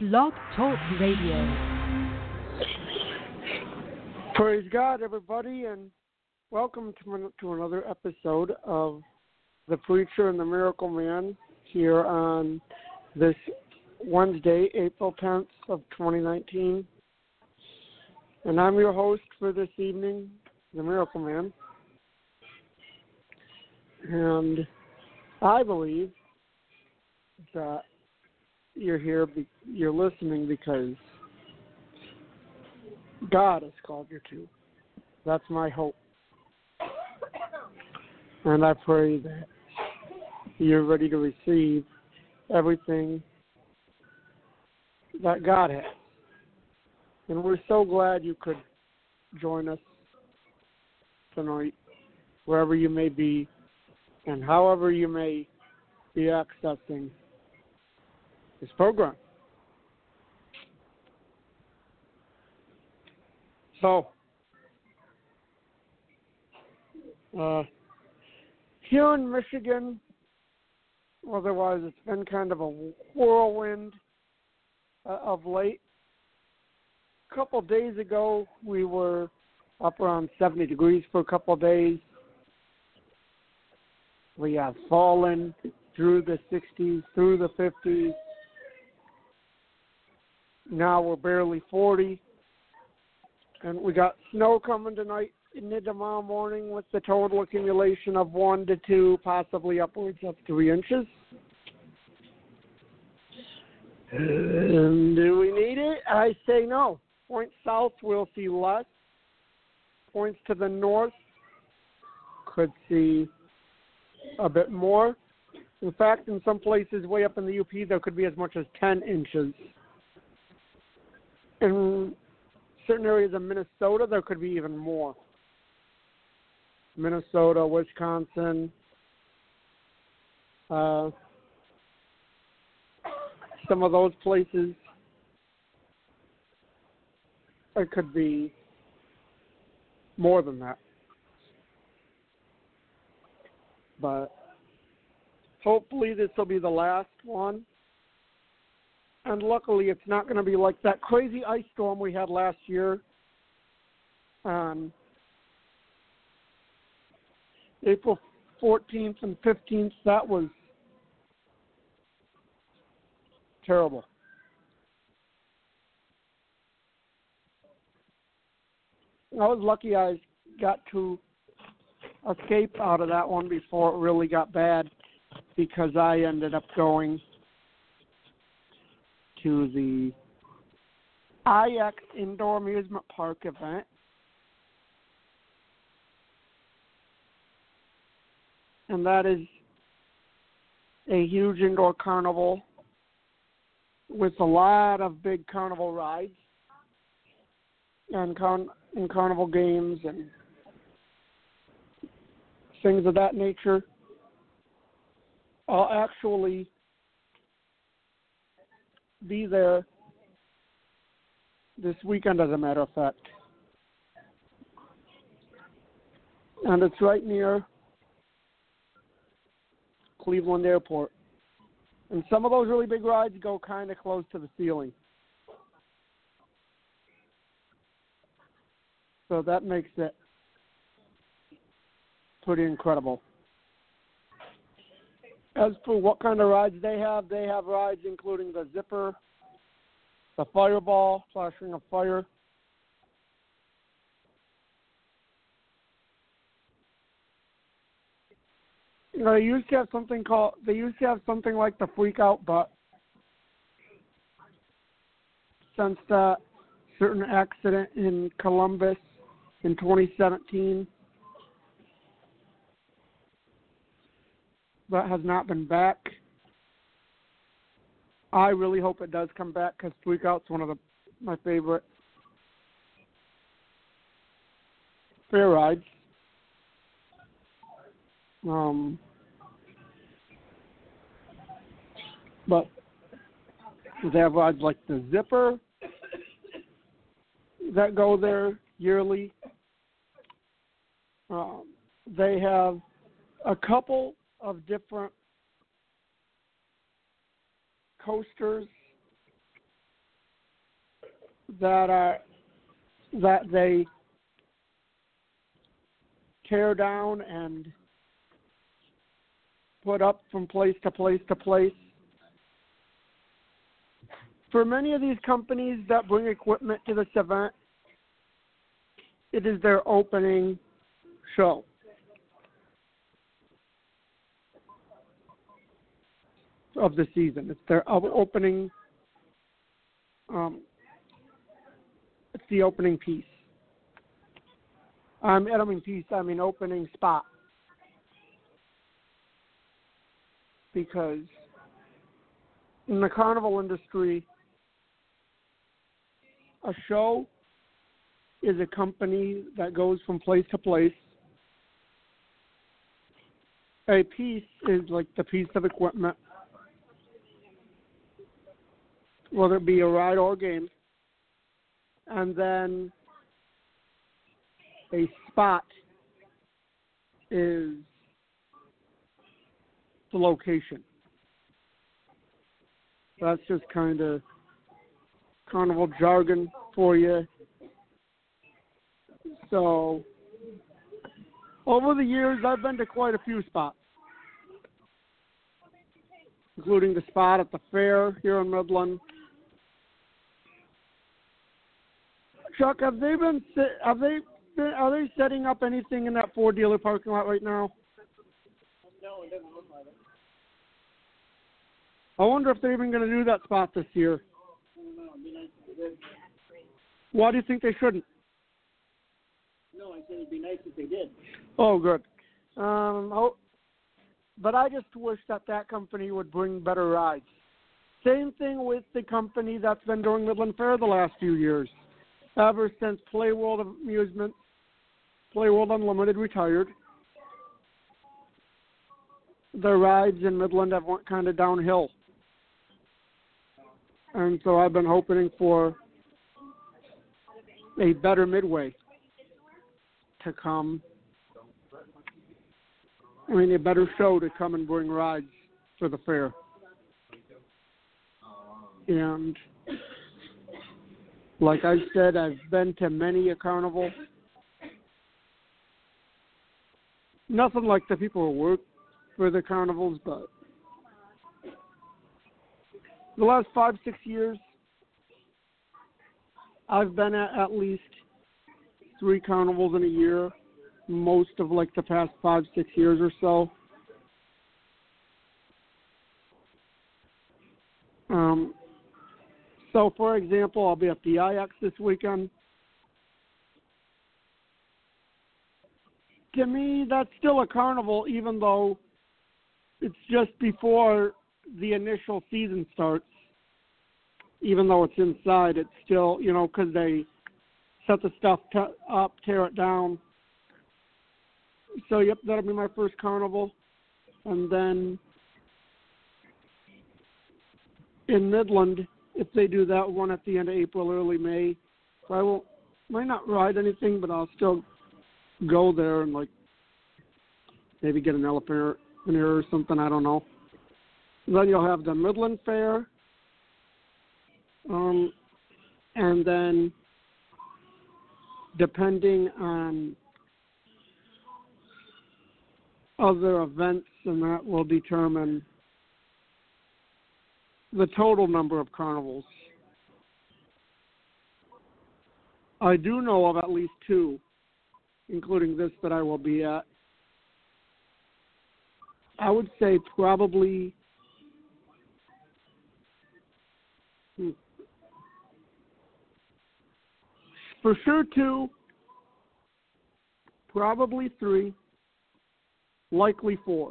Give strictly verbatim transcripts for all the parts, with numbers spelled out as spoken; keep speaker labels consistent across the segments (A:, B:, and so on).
A: Blog Talk Radio.
B: Praise God, everybody, and welcome to, to another episode of The Preacher and the Miracle Man here on this Wednesday, April tenth of twenty nineteen. And I'm your host for this evening, The Miracle Man. And I believe that you're here, you're listening because God has called you to. That's my hope. And I pray that you're ready to receive everything that God has. And we're so glad you could join us tonight, wherever you may be, and however you may be accessing this program. So, uh, here in Michigan, otherwise it's been kind of a whirlwind uh, of late. A couple of days ago, we were up around seventy degrees for a couple of days. We have fallen through the sixties, through the fifties. Now we're barely forty. And we got snow coming tonight into tomorrow morning with the total accumulation of one to two, possibly upwards of three inches. And do we need it? I say no. Points south, we'll see less. Points to the north, could see a bit more. In fact, in some places way up in the U P, there could be as much as ten inches. In certain areas of Minnesota, there could be even more. Minnesota, Wisconsin, uh, some of those places, it could be more than that. But hopefully this will be the last one. And luckily it's not going to be like that crazy ice storm we had last year on April fourteenth and fifteenth. That was terrible. I was lucky I got to escape out of that one before it really got bad, because I ended up going to the I X Indoor Amusement Park event. And that is a huge indoor carnival with a lot of big carnival rides and, con- and carnival games and things of that nature. I'll actually be there this weekend, as a matter of fact. And it's right near Cleveland Airport. And some of those really big rides go kind of close to the ceiling. So that makes it pretty incredible. As for what kind of rides they have, they have rides including the zipper, the fireball, flashing of fire, you know, they used to have something called, they used to have something like the freak out, but since that certain accident in Columbus in twenty seventeen, that has not been back. I really hope it does come back, because Freak Out's one of the, my favorite fair rides. Um, but they have rides like the Zipper that go there yearly. Um, they have a couple of different coasters that are that they tear down and put up from place to place to place. For many of these companies that bring equipment to this event, it is their opening show. Of the season. It's their opening, um, it's the opening piece. Um, I don't mean piece, I mean opening spot. Because in the carnival industry, a show is a company that goes from place to place. A piece is like the piece of equipment, whether it be a ride or a game. And then a spot is the location. That's just kind of carnival jargon for you. So, over the years, I've been to quite a few spots, including the spot at the fair here in Midland. Chuck, have they been? Have they? Been, are they setting up anything in that Ford dealer parking lot right now?
C: No, it doesn't look like it.
B: I wonder if they're even going to do that spot this year.
C: I don't know. It'd be nice if they did.
B: Why do you think they shouldn't?
C: No, I said it'd be nice if they did.
B: Oh, good. Um, oh, but I just wish that that company would bring better rides. Same thing with the company that's been doing Midland Fair the last few years. Ever since Playworld Amusement, Playworld Unlimited retired, the rides in Midland have went kind of downhill. And so I've been hoping for a better Midway to come. I mean, a better show to come and bring rides for the fair. And like I said, I've been to many a carnival. Nothing like the people who work for the carnivals, but the last five, six years, I've been at at least three carnivals in a year, most of like the past five, six years or so. Um, so, for example, I'll be at the I X this weekend. To me, that's still a carnival, even though it's just before the initial season starts. Even though it's inside, it's still, you know, because they set the stuff t- up, tear it down. So, yep, that'll be my first carnival. And then in Midland, if they do that one at the end of April, early May, so I won't, might not ride anything, but I'll still go there and, like, maybe get an elephant in here or something, I don't know. Then you'll have the Midland Fair, um, and then depending on other events, and that will determine the total number of carnivals. I do know of at least two, including this that I will be at. I would say probably hmm, for sure two, probably three, likely four.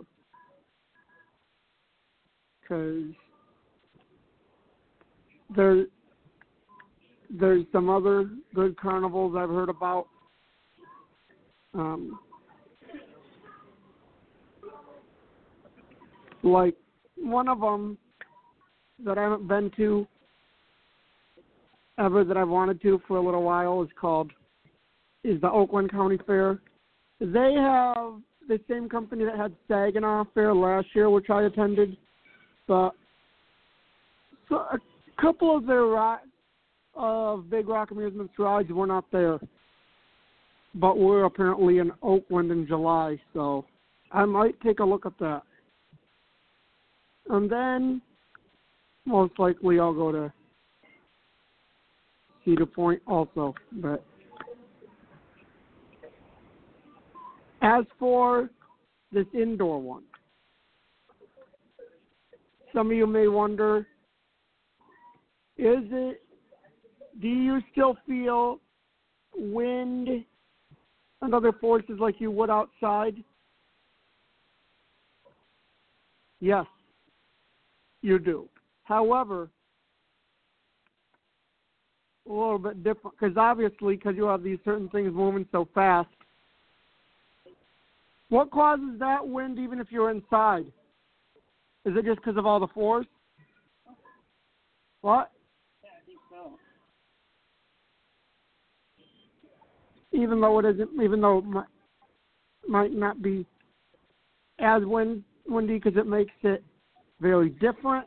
B: Because there, there's some other good carnivals I've heard about. Um, like one of them that I haven't been to ever that I've wanted to for a little while is called, is the Oakland County Fair. They have the same company that had Saginaw Fair last year, which I attended, but so a couple of their rides, of Big Rock Amusements rides, we're not there. But we're apparently in Oakland in July, so I might take a look at that. And then, most likely, I'll go to Cedar Point also. But as for this indoor one, some of you may wonder, is it, do you still feel wind and other forces like you would outside? Yes, you do. However, a little bit different, because obviously, because you have these certain things moving so fast, what causes that wind even if you're inside? Is it just because of all the force? What?
C: Yeah, I think so.
B: Even though it isn't, even though it might, might not be as wind, windy because it makes it very different,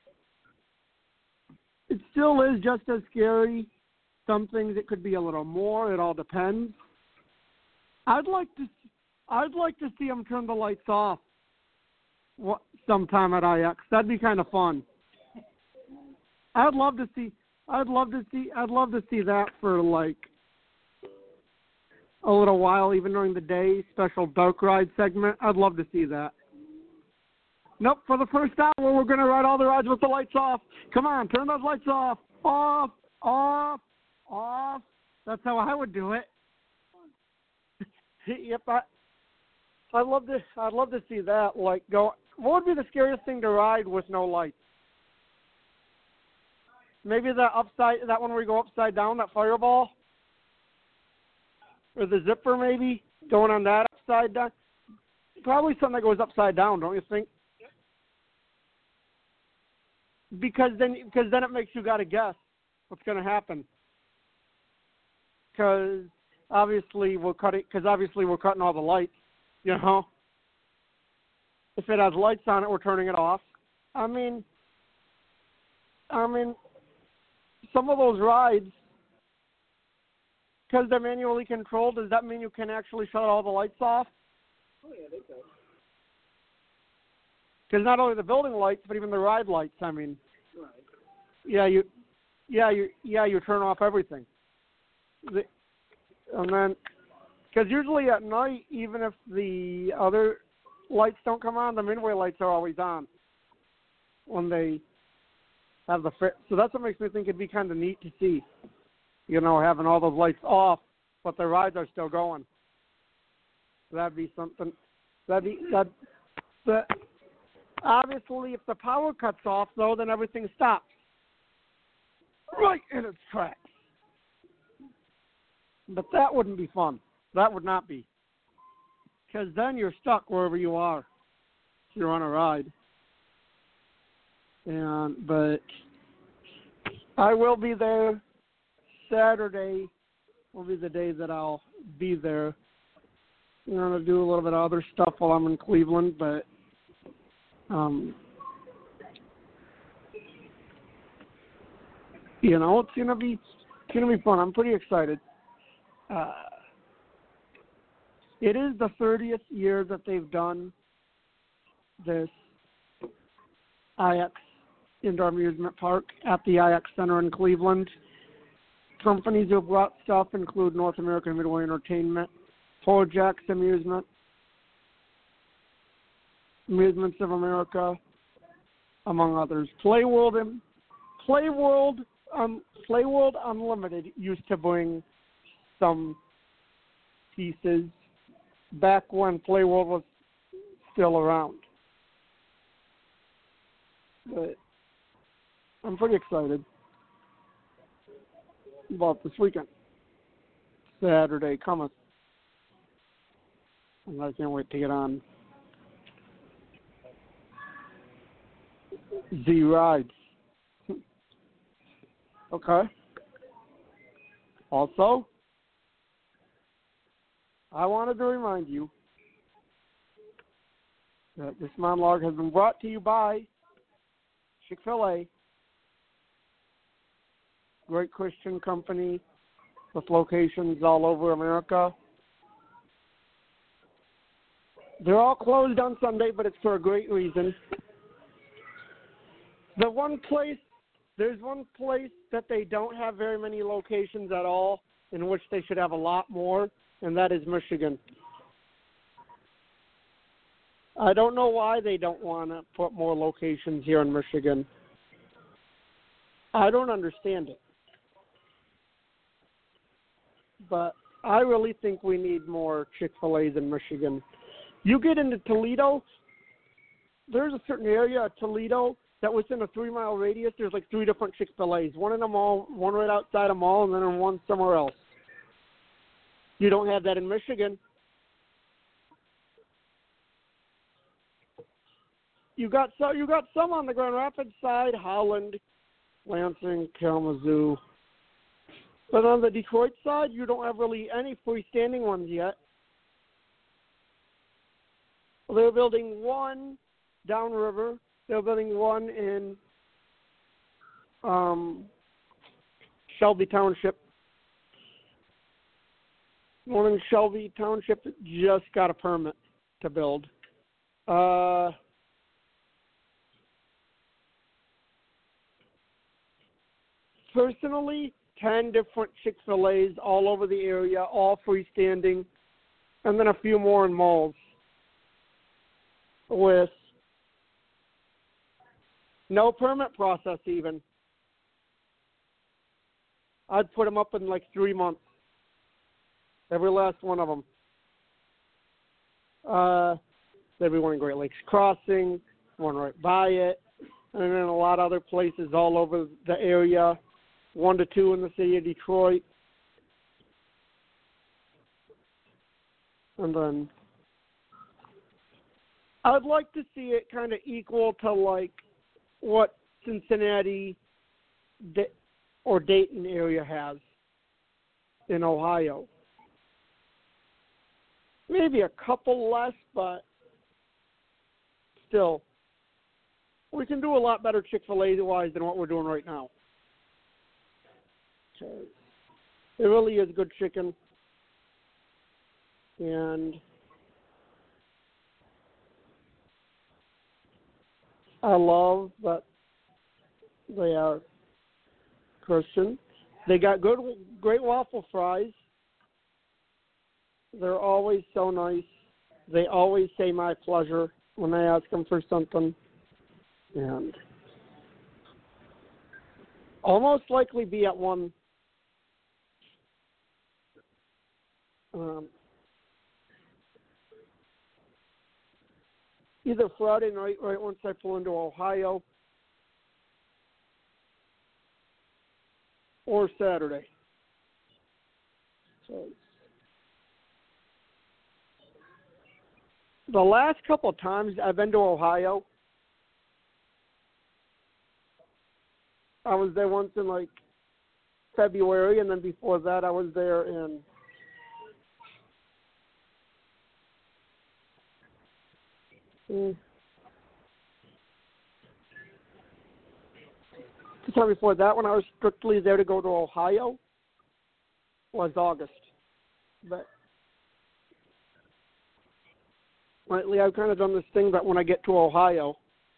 B: it still is just as scary. Some things it could be a little more. It all depends. I'd like to, I'd like to see them turn the lights off what, sometime at I X. That'd be kind of fun. I'd love to see. I'd love to see. I'd love to see that for like a little while, even during the day. Special dark ride segment. I'd love to see that. Nope. For the first hour, we're gonna ride all the rides with the lights off. Come on, turn those lights off. Off. Off. Off. That's how I would do it. Yep. I, I'd love to. I'd love to see that. Like, go. What would be the scariest thing to ride with no lights? Maybe that upside, that one where we go upside down, that fireball, or the zipper, maybe going on that upside down. Probably something that goes upside down, don't you think? Because then, because then it makes you gotta guess what's gonna happen. Because obviously we're cutting, because obviously we're cutting all the lights. You know, if it has lights on it, we're turning it off. I mean, I mean, some of those rides, because they're manually controlled, does that mean you can actually shut all the lights off?
C: Oh, yeah, they could.
B: Because not only the building lights, but even the ride lights. I mean,
C: Right.
B: yeah, you, yeah, you, yeah, you turn off everything. The, and then, because usually at night, even if the other lights don't come on, the midway lights are always on when they have the fit. So that's what makes me think it'd be kind of neat to see, you know, having all those lights off, but the rides are still going. That'd be something. That'd be that. That obviously, if the power cuts off, though, then everything stops right in its tracks. But that wouldn't be fun. That would not be. Because then you're stuck wherever you are if you're on a ride. And but I will be there. Saturday will be the day that I'll be there. I'm going to do a little bit of other stuff while I'm in Cleveland, but um, you know, it's going to be it's going to be fun. I'm pretty excited. Uh, it is the thirtieth year that they've done this I X Indoor Amusement Park at the I X Center in Cleveland. Companies who have brought stuff include North American Midway Entertainment, Projects Amusement, Amusements of America, among others. Playworld and Playworld, um, Playworld Unlimited used to bring some pieces back when Playworld was still around. But I'm pretty excited about this weekend. Saturday cometh. And I can't wait to get on Z Rides. Okay. Also, I wanted to remind you that this monologue has been brought to you by Chick-fil-A, great Christian company with locations all over America. They're all closed on Sunday, but it's for a great reason. The one place, there's one place that they don't have very many locations at all, in which they should have a lot more, and that is Michigan. I don't know why they don't want to put more locations here in Michigan. I don't understand it. But I really think we need more Chick-fil-A's in Michigan. You get into Toledo, there's a certain area of Toledo that within a three-mile radius, there's like three different Chick-fil-A's. One in the mall, one right outside a mall, and then one somewhere else. You don't have that in Michigan. You got so you got some on the Grand Rapids side, Holland, Lansing, Kalamazoo. But on the Detroit side, you don't have really any freestanding ones yet. They're building one downriver. They're building one in um, Shelby Township. One in Shelby Township just got a permit to build. Uh, personally, ten different Chick-fil-A's all over the area, all freestanding, and then a few more in malls with no permit process even. I'd put them up in like three months. Every last one of them. Uh, there'd be one in Great Lakes Crossing, one right by it, and then a lot of other places all over the area. One to two in the city of Detroit. And then I'd like to see it kind of equal to like what Cincinnati or Dayton area has in Ohio. Maybe a couple less, but still, we can do a lot better Chick-fil-A-wise than what we're doing right now. It really is good chicken, and I love that they are Christian. They got good, great waffle fries. They're always so nice. They always say my pleasure when I ask them for something, and almost likely be at one. Um, either Friday night, right once I pull into Ohio, or Saturday. So the last couple of times I've been to Ohio, I was there once in like February, and then before that I was there in Mm. The time before that, when I was strictly there to go to Ohio, was August. But lately, I've kind of done this thing that when I get to Ohio,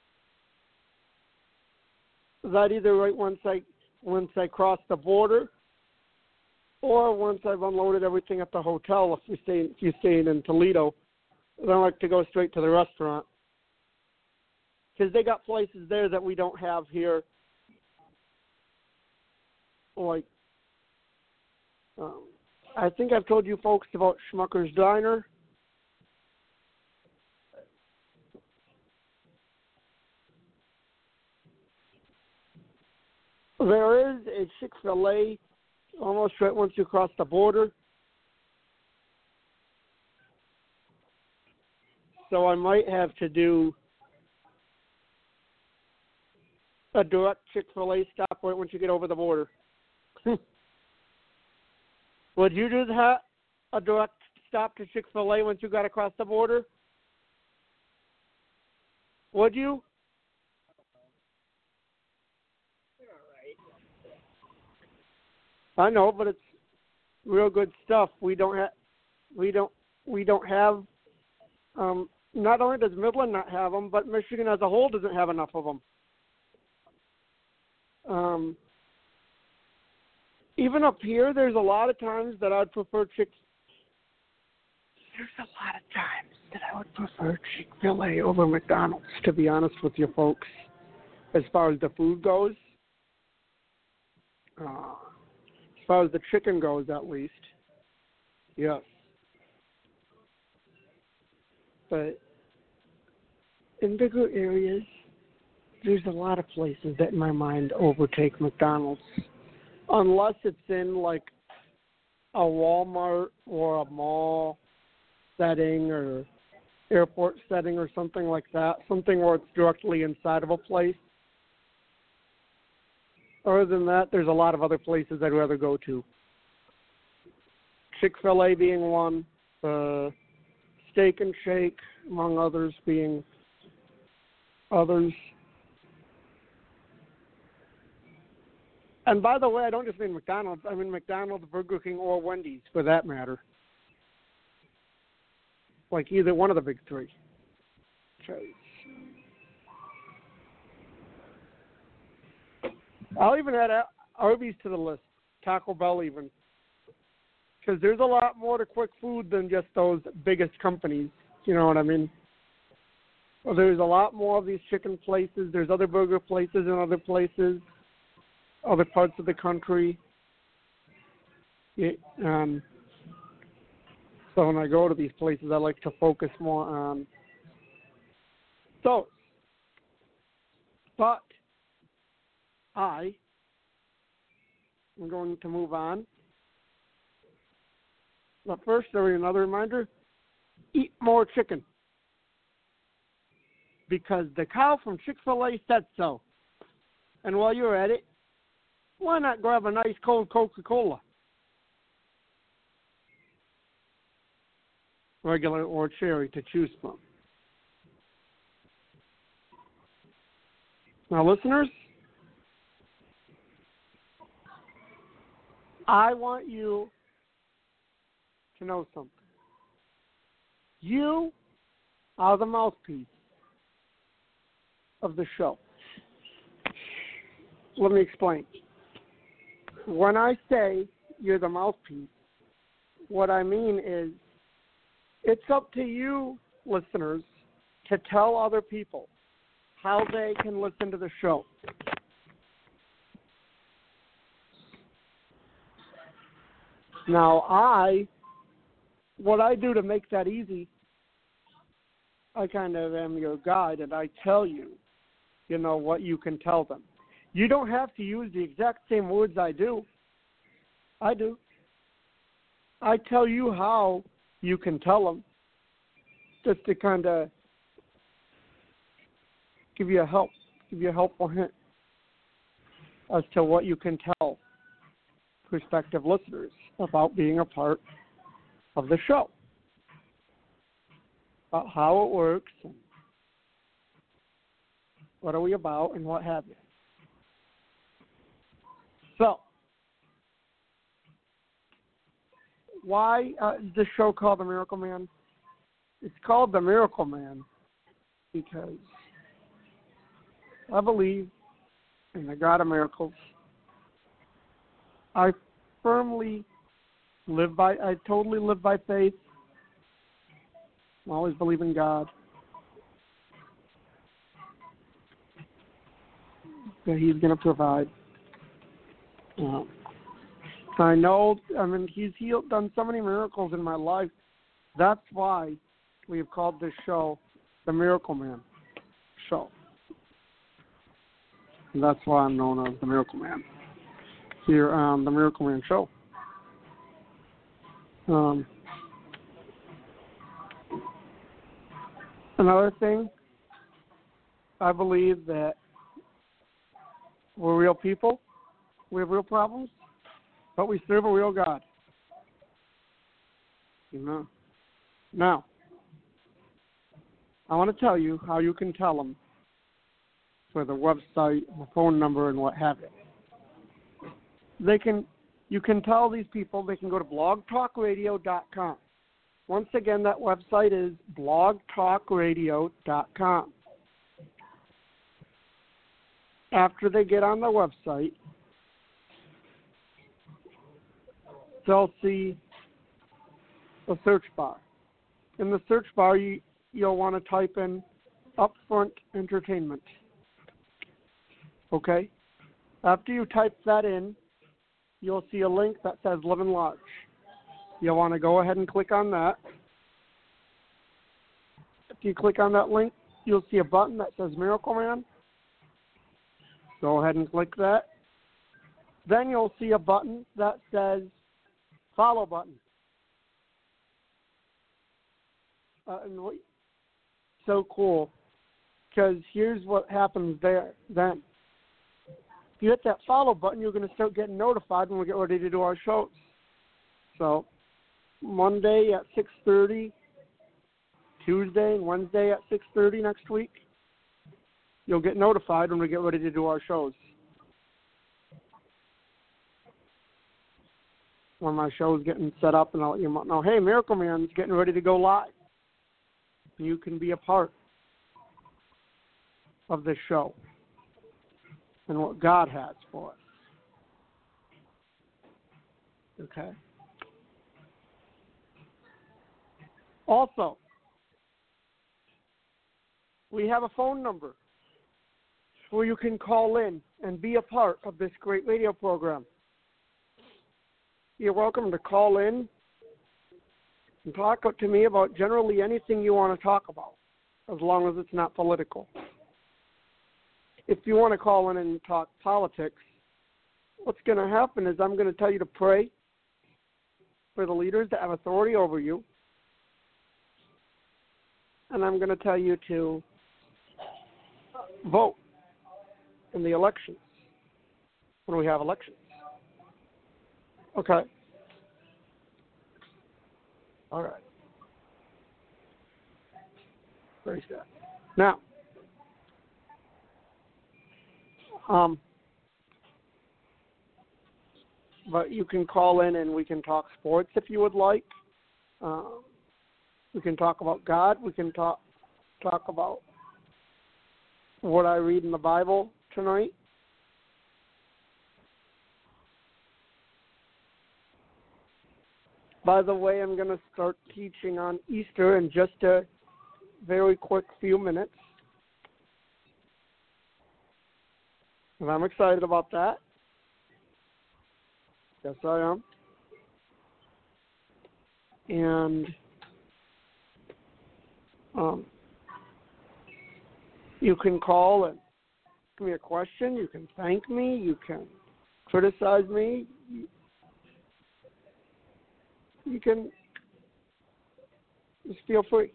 B: that either right once I once I cross the border, or once I've unloaded everything at the hotel. If you stay if you staying in Toledo. Then I like to go straight to the restaurant because they got places there that we don't have here, like um, I think I've told you folks about Schmucker's Diner. There is a Chick-fil-A almost right once you cross the border. So I might have to do a direct Chick-fil-A stop right once you get over the border. Would you do that? A direct stop to Chick-fil-A once you got across the border? Would you? I know, but it's real good stuff. We don't have, we don't, we don't have. Um, not only does Midland not have them, but Michigan as a whole doesn't have enough of them. Um, even up here, there's a lot of times that I'd prefer Chick. There's a lot of times that I would prefer Chick-fil-A over McDonald's, to be honest with you folks, as far as the food goes. Uh, as far as the chicken goes, at least. Yes. But in bigger areas, there's a lot of places that in my mind overtake McDonald's. Unless it's in like a Walmart or a mall setting or airport setting or something like that. Something where it's directly inside of a place. Other than that, there's a lot of other places I'd rather go to. Chick-fil-A being one, uh, Steak and Shake, among others, being others. And by the way, I don't just mean McDonald's. I mean McDonald's, Burger King, or Wendy's, for that matter. Like either one of the big three. I'll even add Arby's to the list. Taco Bell even. Because there's a lot more to quick food than just those biggest companies. You know what I mean? Well, there's a lot more of these chicken places. There's other burger places in other places, other parts of the country. It, um, so when I go to these places, I like to focus more on those. But I am going to move on. But first, there is another reminder, eat more chicken. Because the cow from Chick-fil-A said so. And while you're at it, why not grab a nice cold Coca-Cola? Regular or cherry to choose from. Now, listeners, I want you to know something. You are the mouthpiece of the show. Let me explain. When I say you're the mouthpiece, what I mean is it's up to you, listeners, to tell other people how they can listen to the show. Now, I, what I do to make that easy, I kind of am your guide, and I tell you, you know, what you can tell them. You don't have to use the exact same words I do. I do. I tell you how you can tell them, just to kind of give you a help, give you a helpful hint as to what you can tell prospective listeners about being a part of the show, about how it works, and what are we about, and what have you. So, why uh, is this show called The Miracle Man? It's called The Miracle Man because I believe in the God of miracles. I firmly live by, I totally live by faith. I always believe in God. That He's going to provide. Um, I know, I mean, He's healed, done so many miracles in my life. That's why we have called this show The Miracle Man Show. And that's why I'm known as The Miracle Man here on The Miracle Man Show. Um, another thing, I believe that we're real people. We have real problems, but we serve a real God. You know. Now, I want to tell you how you can tell them for the website, the phone number, and what have you. They can you can tell these people they can go to blog talk radio dot com. Once again, that website is blog talk radio dot com. After they get on the website, they'll see a search bar. In the search bar, you, you'll want to type in Upfront Entertainment. Okay? After you type that in, you'll see a link that says Live Enlarge. You'll want to go ahead and click on that. If you click on that link, you'll see a button that says Miracle Man. Go ahead and click that. Then you'll see a button that says Follow button. Uh, and what, so cool, because here's what happens there then. If you hit that follow button, you're going to start getting notified when we get ready to do our shows. So Monday at six thirty, Tuesday and Wednesday at six thirty next week, you'll get notified when we get ready to do our shows. When my show's getting set up, and I'll let you know, hey, Miracle Man's getting ready to go live. You can be a part of this show and what God has for us. Okay? Also, we have a phone number where you can call in and be a part of this great radio program. You're welcome to call in and talk to me about generally anything you want to talk about, as long as it's not political. If you want to call in and talk politics, what's going to happen is I'm going to tell you to pray for the leaders that have authority over you, and I'm going to tell you to vote in the elections when we have elections. Okay. All right. Praise God. Now, um, but you can call in and we can talk sports if you would like. Um, we can talk about God. We can talk talk about what I read in the Bible tonight. By the way, I'm going to start teaching on Easter in just a very quick few minutes. And I'm excited about that. Yes, I am. And um, you can call and give me a question. You can thank me. You can criticize me. You can just feel free.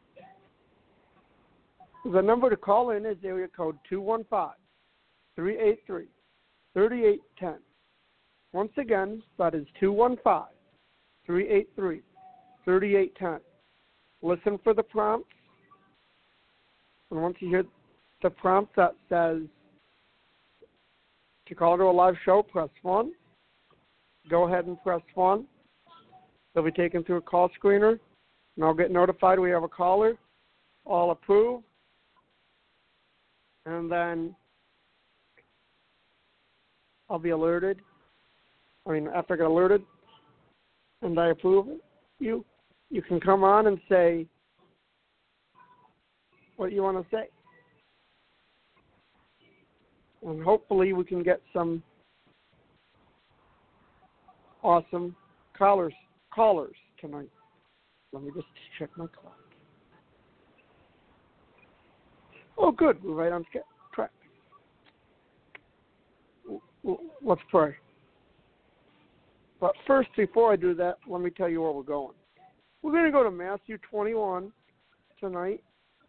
B: The number to call in is area code two one five, three eight three, three eight one zero. Once again, that is two one five, three eight three, three eight one zero. Listen for the prompts. And once you hear the prompt that says to call to a live show, press one. Go ahead and press one. They'll be taken through a call screener, and I'll get notified we have a caller. I'll approve, and then I'll be alerted. I mean, after I get alerted and I approve you, you can come on and say what you want to say. And hopefully we can get some awesome callers. Callers tonight. Let me just check my clock. Oh, good. We're right on track. Let's pray. But first, before I do that, let me tell you where we're going. We're going to go to Matthew twenty-one tonight.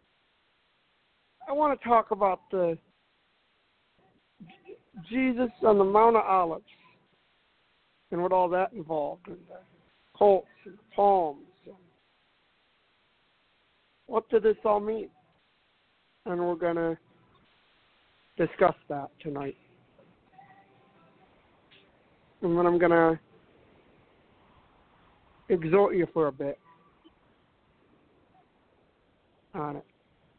B: I want to talk about the Jesus on the Mount of Olives and what all that involved. And the colts and palms. And what did this all mean? And we're going to discuss that tonight. and then I'm going to exhort you for a bit on it.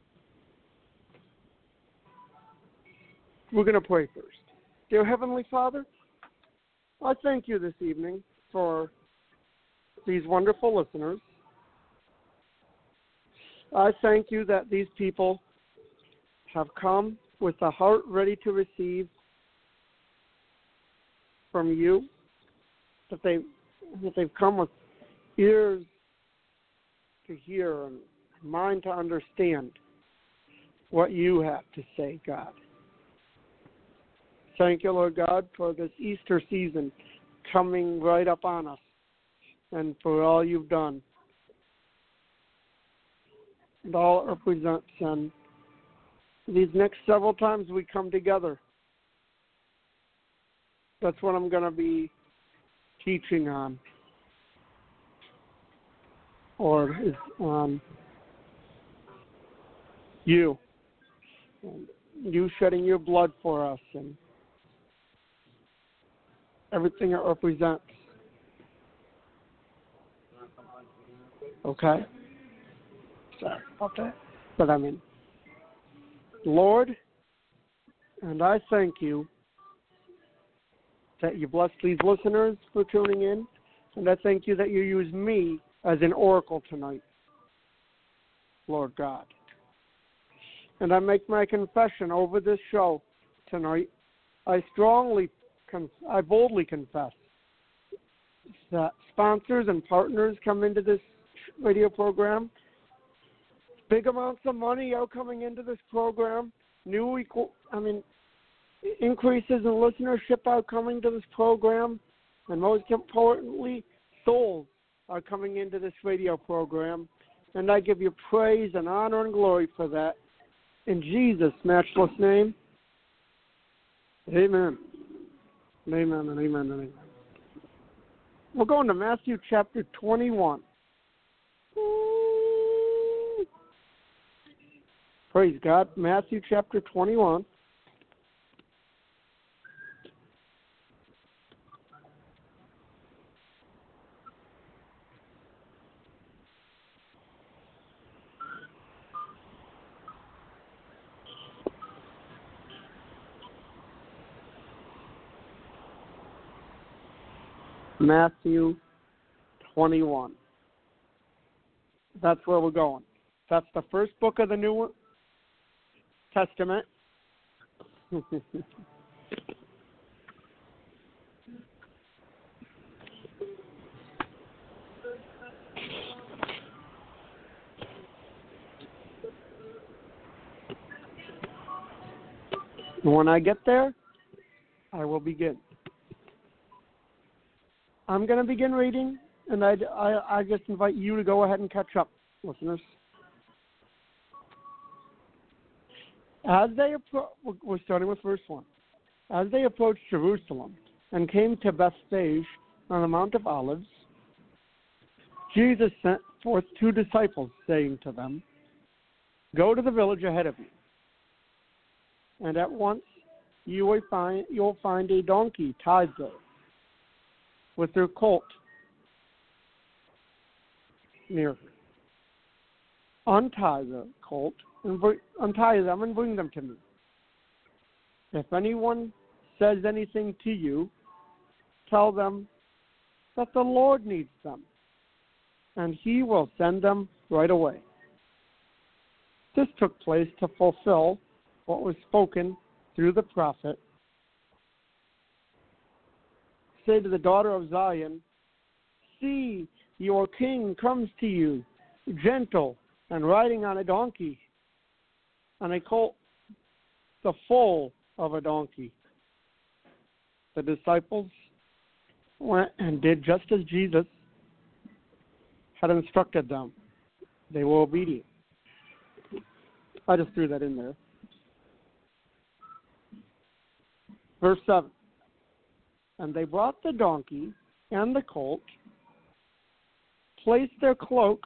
B: We're going to pray first. Dear Heavenly Father, I thank you this evening for these wonderful listeners. I thank you that these people have come with a heart ready to receive from you, that, they, that they've come with ears to hear and mind to understand what you have to say, God. Thank you, Lord God, for this Easter season coming right up on us and for all you've done and all it represents. And these next several times we come together, that's what I'm going to be teaching on, or is on you, and you shedding your blood for us and everything it represents. Okay? Sorry about that. But I mean, Lord, and I thank you that you bless these listeners for tuning in, and I thank you that you use me as an oracle tonight, Lord God. And I make my confession over this show tonight. I strongly, con- I boldly confess that sponsors and partners come into this radio program. Big amounts of money are coming into this program. New, equal, I mean, increases in listenership are coming to this program, and most importantly, souls are coming into this radio program, and I give you praise and honor and glory for that. In Jesus' matchless name, amen. Amen and amen and amen. We're going to Matthew chapter twenty-one. Praise God. Matthew chapter twenty-one. Matthew twenty-one. That's where we're going. That's the first book of the New Testament. When I get there, I will begin. I'm going to begin reading, and I, I, I just invite you to go ahead and catch up, listeners. As they appro- we're starting with verse one. As they approached Jerusalem and came to Bethphage on the Mount of Olives, Jesus sent forth two disciples, saying to them, "Go to the village ahead of you, and at once you will find you'll find a donkey tied there, with their colt near her. Untie the colt and bring, untie them and bring them to me. If anyone says anything to you, tell them that the Lord needs them, and he will send them right away." This took place to fulfill what was spoken through the prophet. Say to the daughter of Zion, "See, your king comes to you, gentle and riding on a donkey, on a colt, the foal of a donkey." The disciples went and did just as Jesus had instructed them. They were obedient. I just threw that in there. Verse seven. And they brought the donkey and the colt, placed their cloaks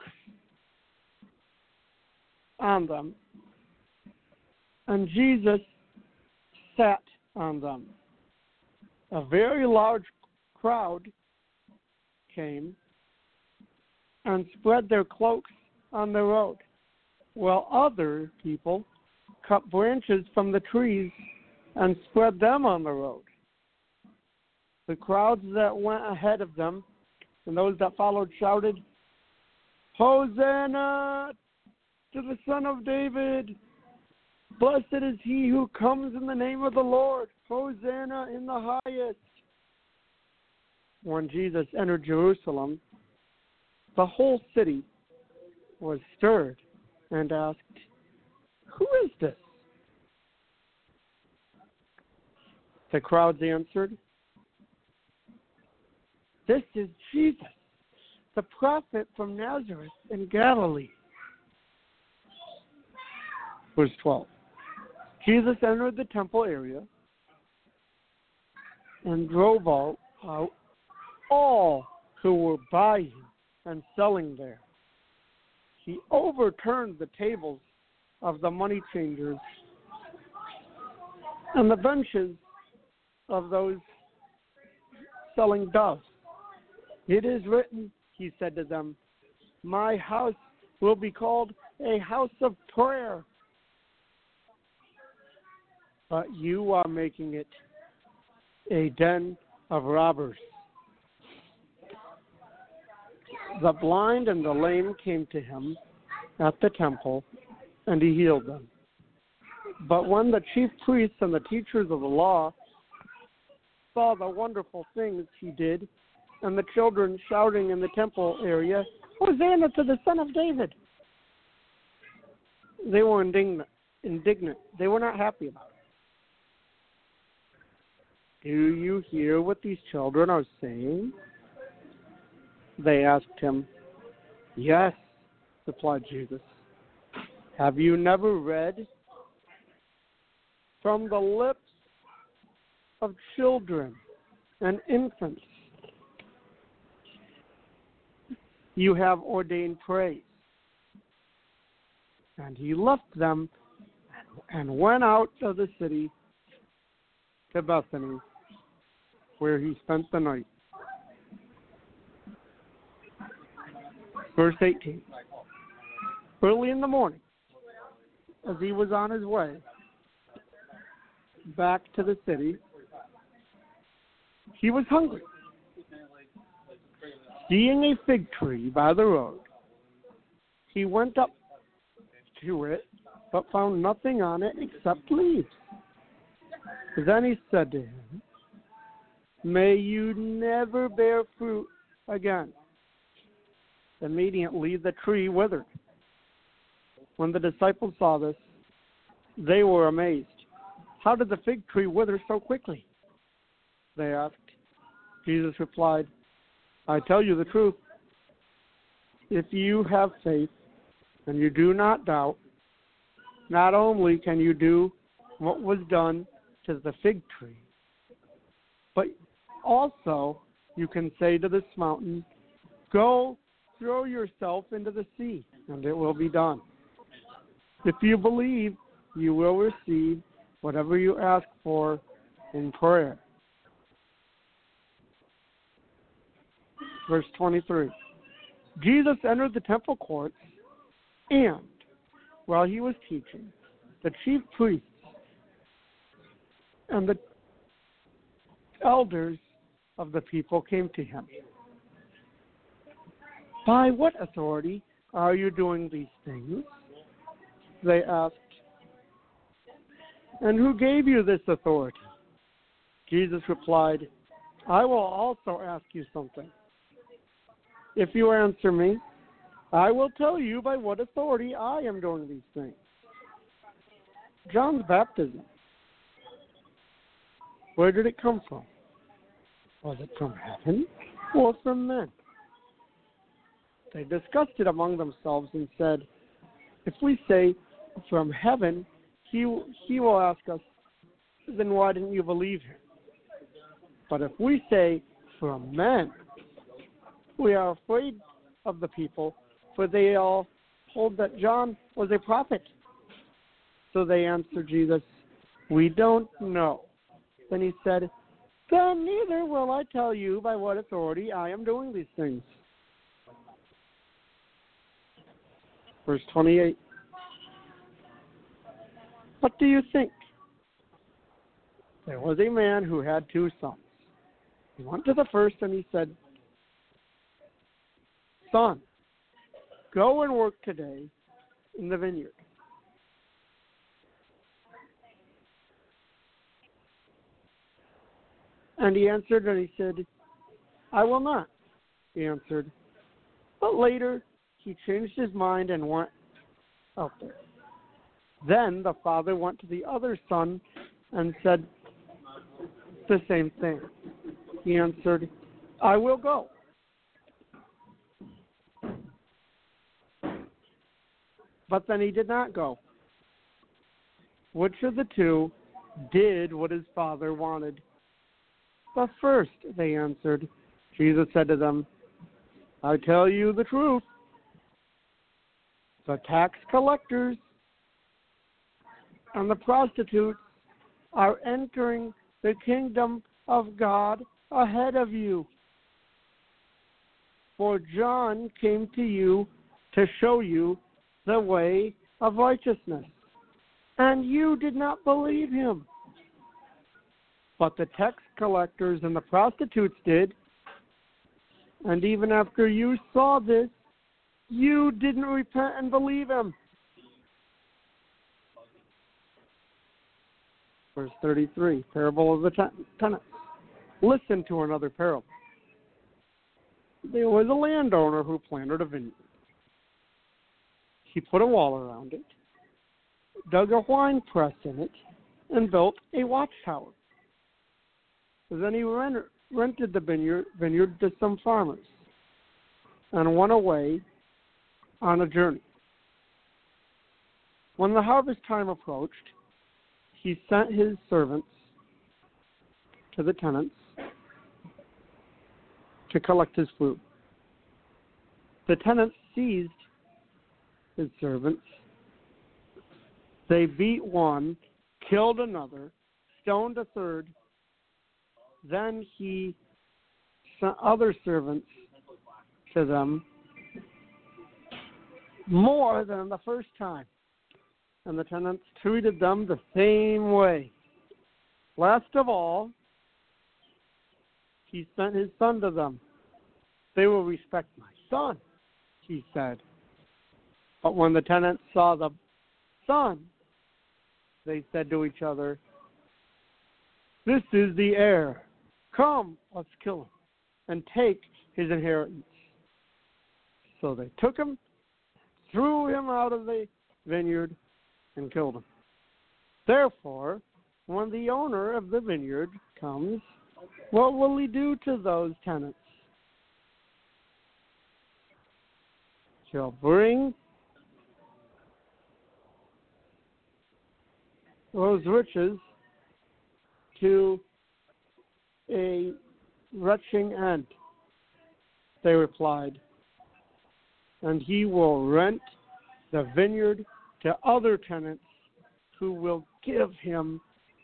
B: on them, and Jesus sat on them. A very large crowd came and spread their cloaks on the road, while other people cut branches from the trees and spread them on the road. The crowds that went ahead of them and those that followed shouted, "Hosanna to the Son of David! Blessed is he who comes in the name of the Lord! Hosanna in the highest!" When Jesus entered Jerusalem, the whole city was stirred and asked, "Who is this?" The crowds answered, "This is Jesus, the prophet from Nazareth in Galilee." Verse twelve. Jesus entered the temple area and drove out, out all who were buying and selling there. He overturned the tables of the money changers and the benches of those selling doves. "It is written," he said to them, "my house will be called a house of prayer, but you are making it a den of robbers." The blind and the lame came to him at the temple, and he healed them. But when the chief priests and the teachers of the law saw the wonderful things he did, and the children shouting in the temple area, "Hosanna to the Son of David," they were indignant. indignant. They were not happy about it. "Do you hear what these children are saying?" they asked him. "Yes," replied Jesus. "Have you never read, 'From the lips of children and infants you have ordained praise'?" And he left them and went out of the city to Bethany, where he spent the night. Verse eighteen. Early in the morning, as he was on his way back to the city, he was hungry. Seeing a fig tree by the road, he went up to it, but found nothing on it except leaves. Then he said to him, "May you never bear fruit again." Immediately the tree withered. When the disciples saw this, they were amazed. "How did the fig tree wither so quickly?" they asked. Jesus replied, "I tell you the truth. If you have faith and you do not doubt, not only can you do what was done to the fig tree, but also you can say to this mountain, 'Go throw yourself into the sea,' and it will be done. If you believe, you will receive whatever you ask for in prayer." Verse twenty-three. Jesus entered the temple courts, and while he was teaching, the chief priests and the elders of the people came to him. "By what authority are you doing these things?" they asked. "And who gave you this authority?" Jesus replied, "I will also ask you something. If you answer me, I will tell you by what authority I am doing these things. John's baptism, where did it come from? Was it from heaven or from men?" They discussed it among themselves and said, "If we say, 'From heaven,' he, he will ask us, 'Then why didn't you believe him?' But if we say, 'From men,' we are afraid of the people, for they all hold that John was a prophet." So they answered Jesus, "We don't know." Then he said, then neither will I tell you by what authority I am doing these things. Verse twenty-eight. What do you think? There was a man who had two sons. He went to the first and he said, Son, go and work today in the vineyard. And he answered and he said, I will not. He answered. But later he changed his mind and went out there. Then the father went to the other son and said the same thing. He answered, I will go. But then he did not go. Which of the two did what his father wanted? The first, they answered. Jesus said to them, I tell you the truth. The tax collectors and the prostitutes are entering the kingdom of God ahead of you. For John came to you to show you the way of righteousness, and you did not believe him. But the tax collectors and the prostitutes did, and even after you saw this, you didn't repent and believe him. Verse thirty-three, parable of the ten- tenants. Listen to another parable. There was a landowner who planted a vineyard. He put a wall around it, dug a wine press in it, and built a watchtower. Then he rent- rented the vineyard, vineyard to some farmers and went away on a journey. When the harvest time approached, he sent his servants to the tenants to collect his fruit. The tenants seized his servants. They beat one, killed another, stoned a third. Then he sent other servants to them more than the first time, and the tenants treated them the same way. Last of all, he sent his son to them. They will respect my son, he said. But when the tenants saw the son, they said to each other, this is the heir. Come, let's kill him and take his inheritance. So they took him, threw him out of the vineyard, and killed him. Therefore, when the owner of the vineyard comes, what will he do to those tenants? He'll bring those riches to a retching end, they replied, and he will rent the vineyard to other tenants who will give him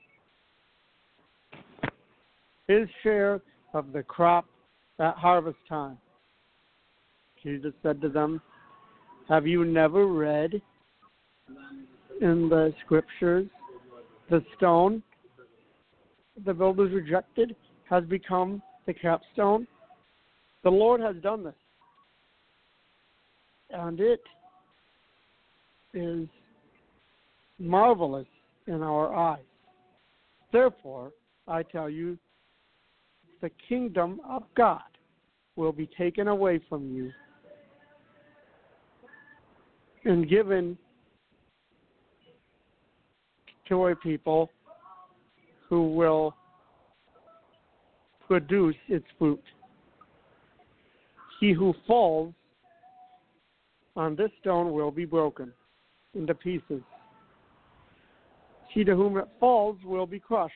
B: his share of the crop at harvest time. Jesus said to them, have you never read in the scriptures, the stone the builders rejected has become the capstone? The Lord has done this, and it is marvelous in our eyes. Therefore, I tell you, the kingdom of God will be taken away from you and given to a people who will produce its fruit. He who falls on this stone will be broken into pieces. He to whom it falls will be crushed.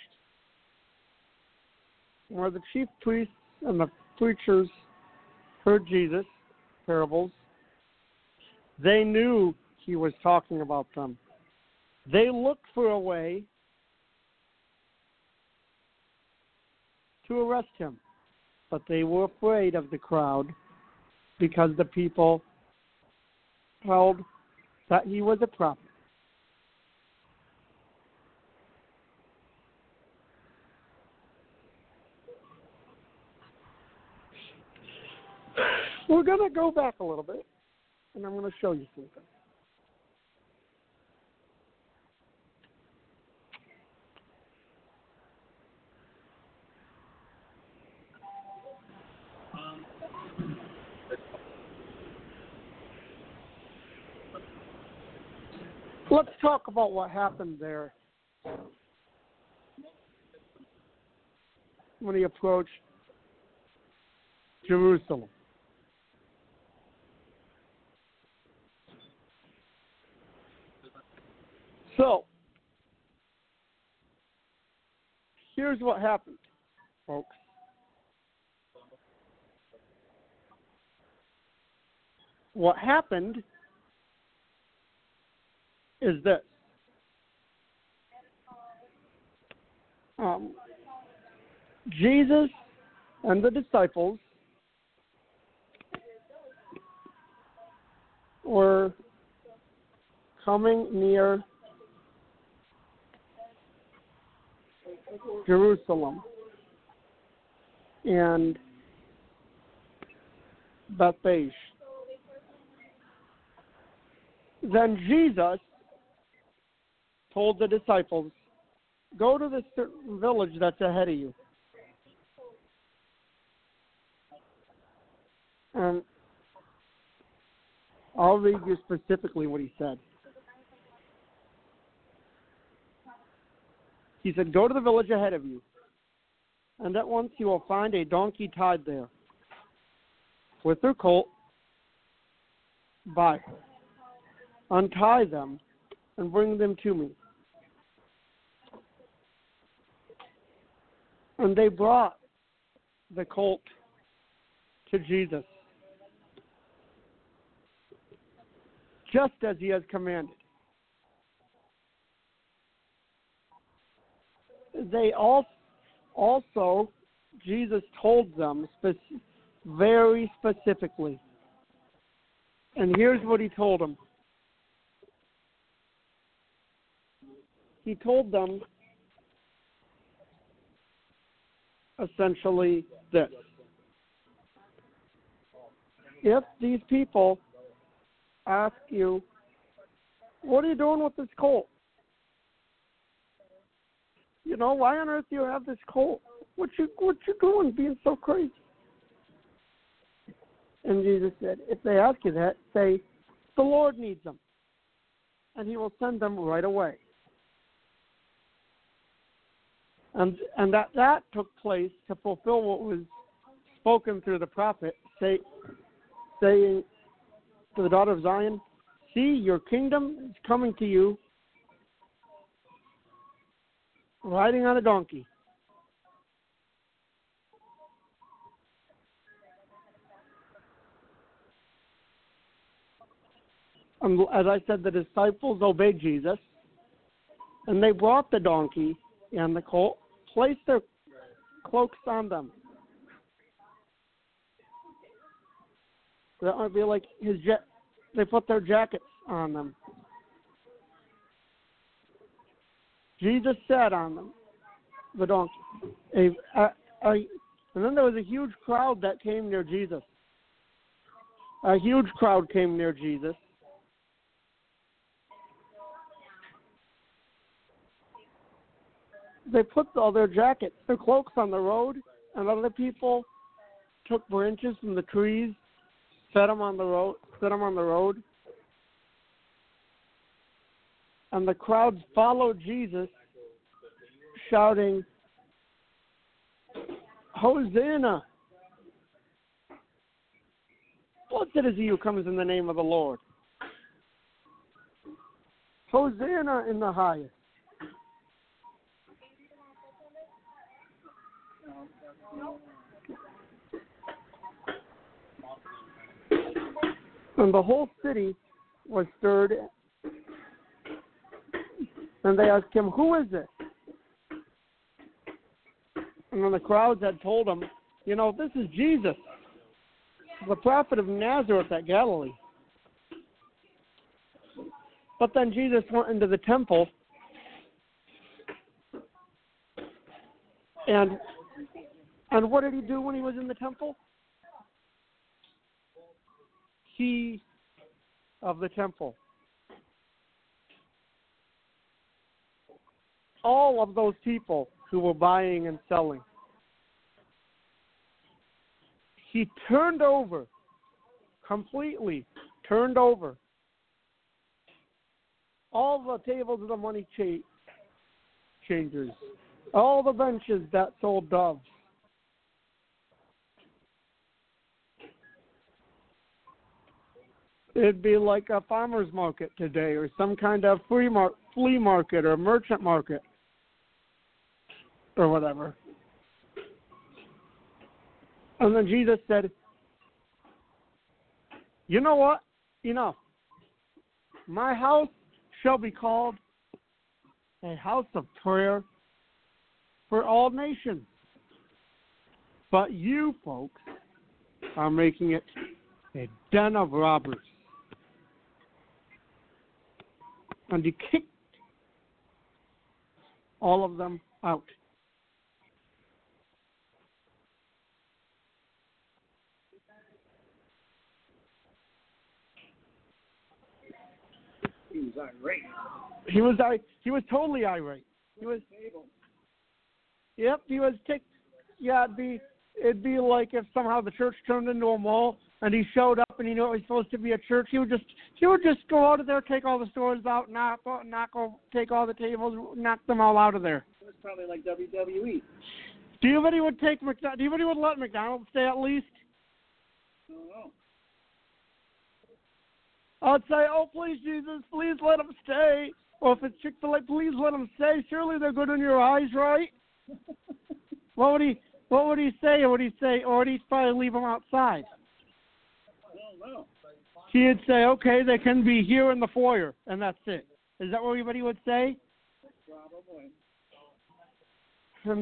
B: Where the chief priests and the preachers heard Jesus' parables, they knew he was talking about them. They looked for a way to arrest him, but they were afraid of the crowd because the people held that he was a prophet. We're going to go back a little bit, and I'm going to show you something. Let's talk about what happened there when he approached Jerusalem. So, here's what happened, folks. What happened is this. Um, Jesus and the disciples were coming near Jerusalem and Bethphage. Then Jesus told the disciples, go to this certain village that's ahead of you. And I'll read you specifically what he said. He said, go to the village ahead of you, and at once you will find a donkey tied there with her colt by her. Untie them and bring them to me. And they brought the colt to Jesus, just as he has commanded. They all, also, Jesus told them spec- very specifically. And here's what he told them. He told them essentially this. If these people ask you, what are you doing with this colt? You know, why on earth do you have this colt? What you what you doing being so crazy? And Jesus said, if they ask you that, say, the Lord needs them, and he will send them right away. And and that, that took place to fulfill what was spoken through the prophet, say, saying to the daughter of Zion, see, your kingdom is coming to you riding on a donkey. And as I said, the disciples obeyed Jesus, and they brought the donkey and the colt, placed their cloaks on them. That might be like his jet. They put their jackets on them. Jesus sat on them, the donkey. A, a, a, and then there was a huge crowd that came near Jesus. A huge crowd came near Jesus. They put all their jackets, their cloaks on the road, and other people took branches from the trees, set them on the road, set them on the road. And the crowds followed Jesus, shouting, Hosanna! Blessed is he who comes in the name of the Lord. Hosanna in the highest. And the whole city was stirred. And they asked him, who is it? And then the crowds had told him, you know, this is Jesus, the prophet of Nazareth at Galilee. But then Jesus went into the temple, and and what did he do when he was in the temple? He of the temple. All of those people who were buying and selling. He turned over, completely turned over, all the tables of the money cha- changers, all the benches that sold doves. It'd be like a farmer's market today, or some kind of free mar- flea market or merchant market, or whatever. And then Jesus said, you know what? Enough. My house shall be called a house of prayer for all nations. But you folks are making it a den of robbers. And he kicked all of them out.
C: He was irate.
B: He was I. He was totally irate. He was. Yep. He was ticked. Yeah. It'd be. It'd be like if somehow the church turned into a mall and he showed up and he knew it was supposed to be a church. He would just. He would just go out of there, take all the stores out, knock, knock, go, take all the tables, knock them all out of there.
C: It was probably like W W E.
B: Do you think he would take McDonald's? Do you think he would let McDonald's stay at least?
C: I don't know.
B: I'd say, oh, please, Jesus, please let them stay. Or if it's Chick-fil-A, please let them stay. Surely they're good in your eyes, right? What would he What would he say? Or would he say, or would he probably leave them outside?
C: I don't know.
B: He'd say, okay, they can be here in the foyer, and that's it. Is that what everybody would say?
C: Probably.
B: And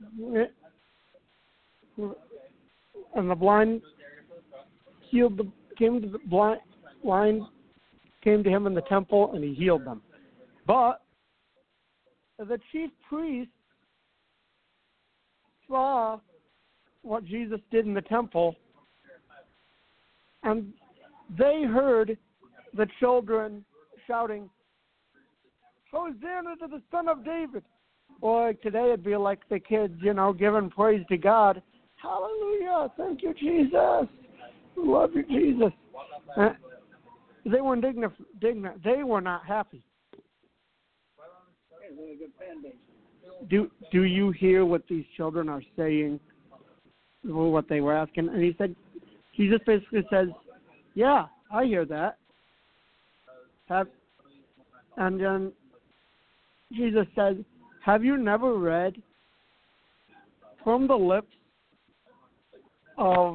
B: the and the blind healed the came to the blind blind came to him in the temple, and he healed them. But the chief priest saw what Jesus did in the temple, and they heard the children shouting, Hosanna to the Son of David. Or like today it'd be like the kids, you know, giving praise to God. Hallelujah, thank you, Jesus. Love you, Jesus. Uh, they were indignant, indignant. They were not happy.
C: Hey, really good fan base.
B: Do do you hear what these children are saying? What they were asking? And he said, Jesus basically says, yeah, I hear that. Have, and then Jesus says, have you never read from the lips of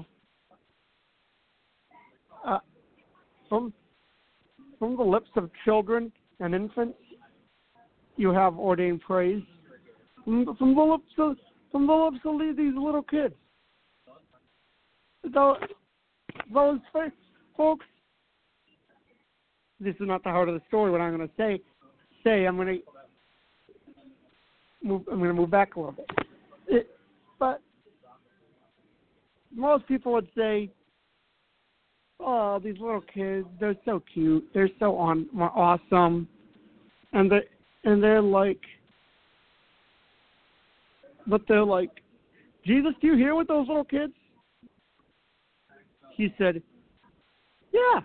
B: uh, from from the lips of children and infants you have ordained praise? From, from the lips of from the lips of these little kids. Those, those folks. This is not the heart of the story. What I'm going to say, say I'm going to move. I'm going to move back a little bit. It, but most people would say, "Oh, these little kids, they're so cute. They're so on, awesome," and they and they're like, but they're like, Jesus, do you hear what those little kids? He said, yeah.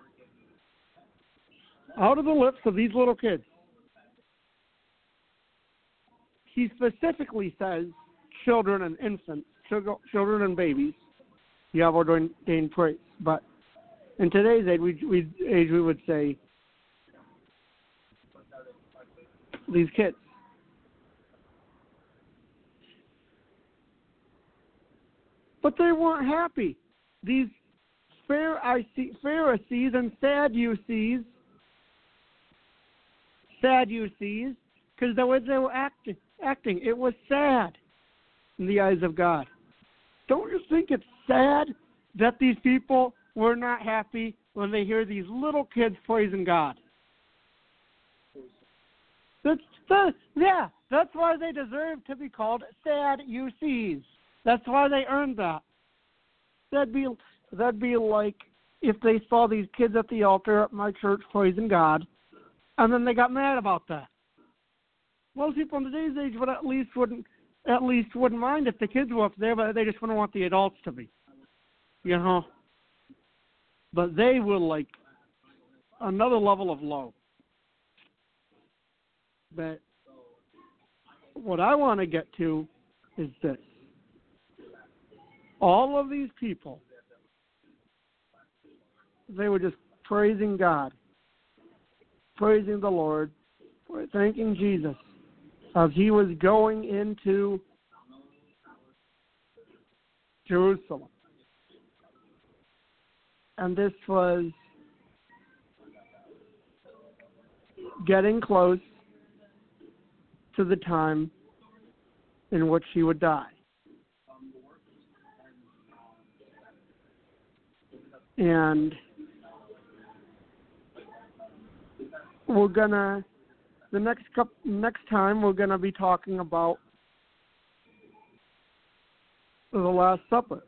B: Out of the lips of these little kids. He specifically says children and infants, children and babies, you have ordained praise. But in today's age, we, we, age, we would say these kids. But they weren't happy. These Pharisees and Sadducees, Sadducees, because the way they were acting, acting, it was sad. in the eyes of God. Don't you think it's sad that these people were not happy when they hear these little kids praising God? That's, that, yeah, that's why they deserve to be called sad U Cs. That's why they earned that. That'd be that'd be like if they saw these kids at the altar at my church praising God, and then they got mad about that. Most people in today's age would at least wouldn't at least wouldn't mind if the kids were up there, but they just wouldn't want the adults to be, you know. But they were like another level of low. But what I want to get to is this. All of these people, they were just praising God, praising the Lord, thanking Jesus as he was going into Jerusalem. And this was getting close to the time in which he would die. And we're gonna the next couple, next time we're gonna be talking about the Last Supper,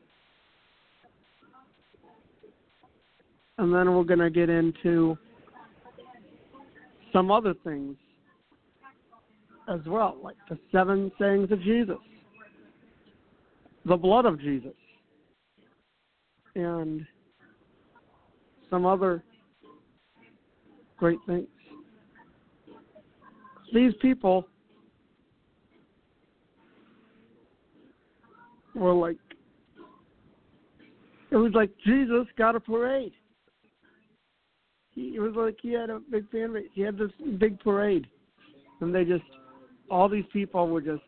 B: and then we're gonna get into some other things as well, like the seven sayings of Jesus, the blood of Jesus, and some other great things. These people were like, it was like Jesus got a parade. He, it was like he had a big fan base. He had this big parade. And they just, all these people were just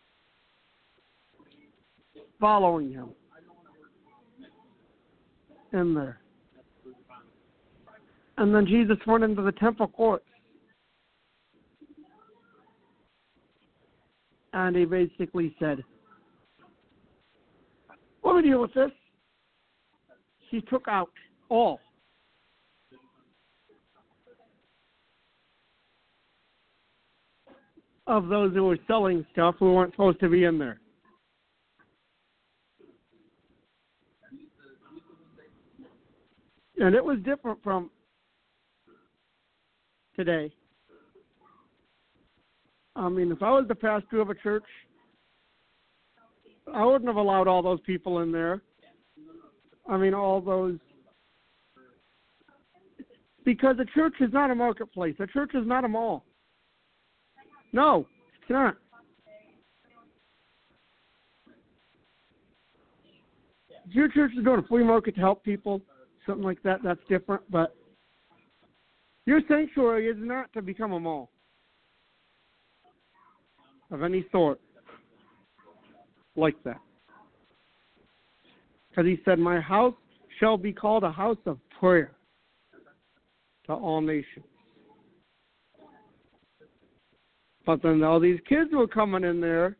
B: following him in there. And then Jesus went into the temple courts. And he basically said, "What do we deal with this?" He took out all of those who were selling stuff who weren't supposed to be in there. And it was different from today. I mean, if I was the pastor of a church, I wouldn't have allowed all those people in there. I mean, all those... Because a church is not a marketplace. A church is not a mall. No, it's not. If your church is doing a flea market to help people, something like that, that's different. But your sanctuary is not to become a mall of any sort like that. Because he said, "My house shall be called a house of prayer to all nations." But then all these kids were coming in there.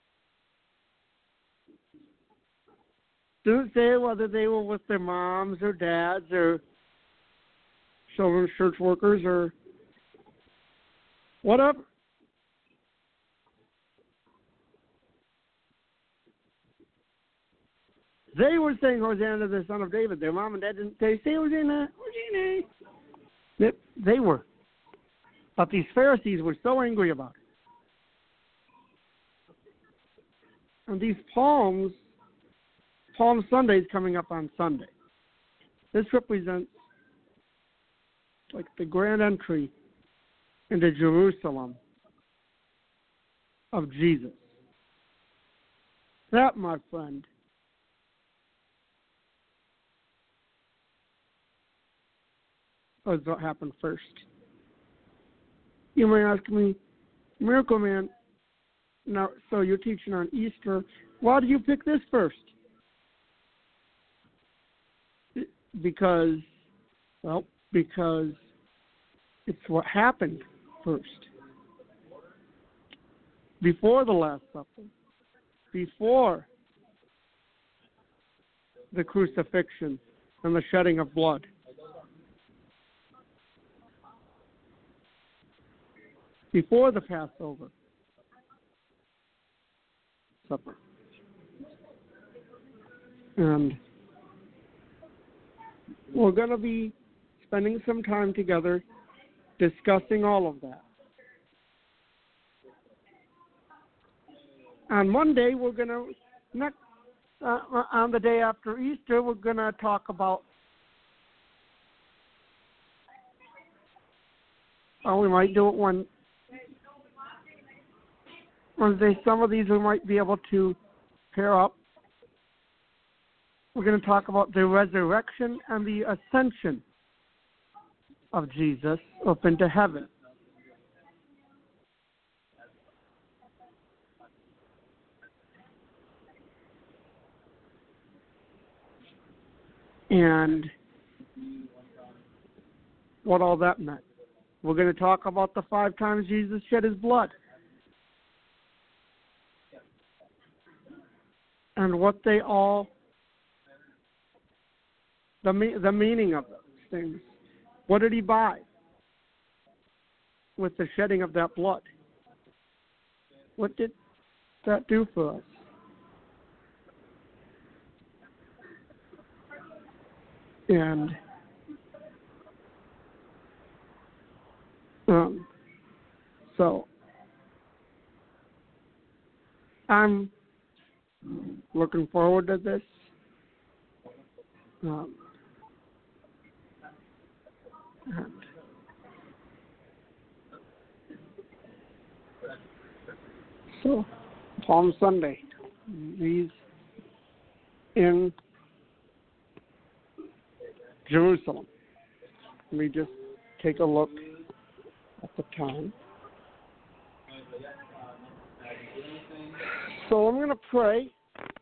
B: Didn't say whether they were with their moms or dads or children's church workers or whatever. They were saying Hosanna to the Son of David. Their mom and dad didn't they say Hosanna, Hosanna. They, they were. But these Pharisees were so angry about it. And these Palms, Palm Sunday is coming up on Sunday. This represents like the grand entry into Jerusalem of Jesus. That, my friend, was what happened first. You may ask me, Miracle Man, now, so you're teaching on Easter. Why did you pick this first? Because, well, because it's what happened first. Before the Last Supper. before the crucifixion and the shedding of blood. Before the Passover supper. And we're going to be spending some time together discussing all of that. On Monday, we're going to, next, uh, on the day after Easter, we're going to talk about, oh, we might do it one Wednesday. Some of these we might be able to pair up. We're going to talk about the resurrection and the ascension of Jesus up into heaven. And what all that meant. We're going to talk about the five times Jesus shed his blood. And what they all, the, the meaning of those things. What did he buy with the shedding of that blood? What did that do for us? And um, so I'm looking forward to this. Um, and so Palm Sunday, he's in Jerusalem. Let me just take a look at the time. So I'm going to pray.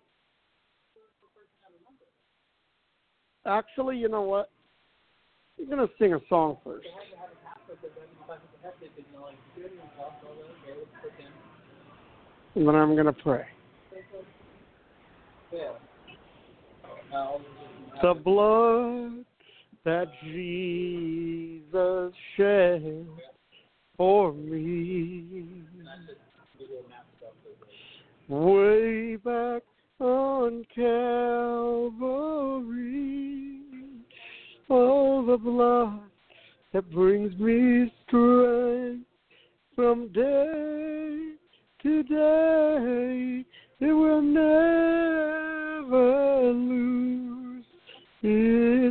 B: Actually, you know what? I'm going to sing a song first. And then I'm going to pray. The blood that Jesus shed for me way back on Calvary, oh, the blood that brings me strength from day to day, it will never lose its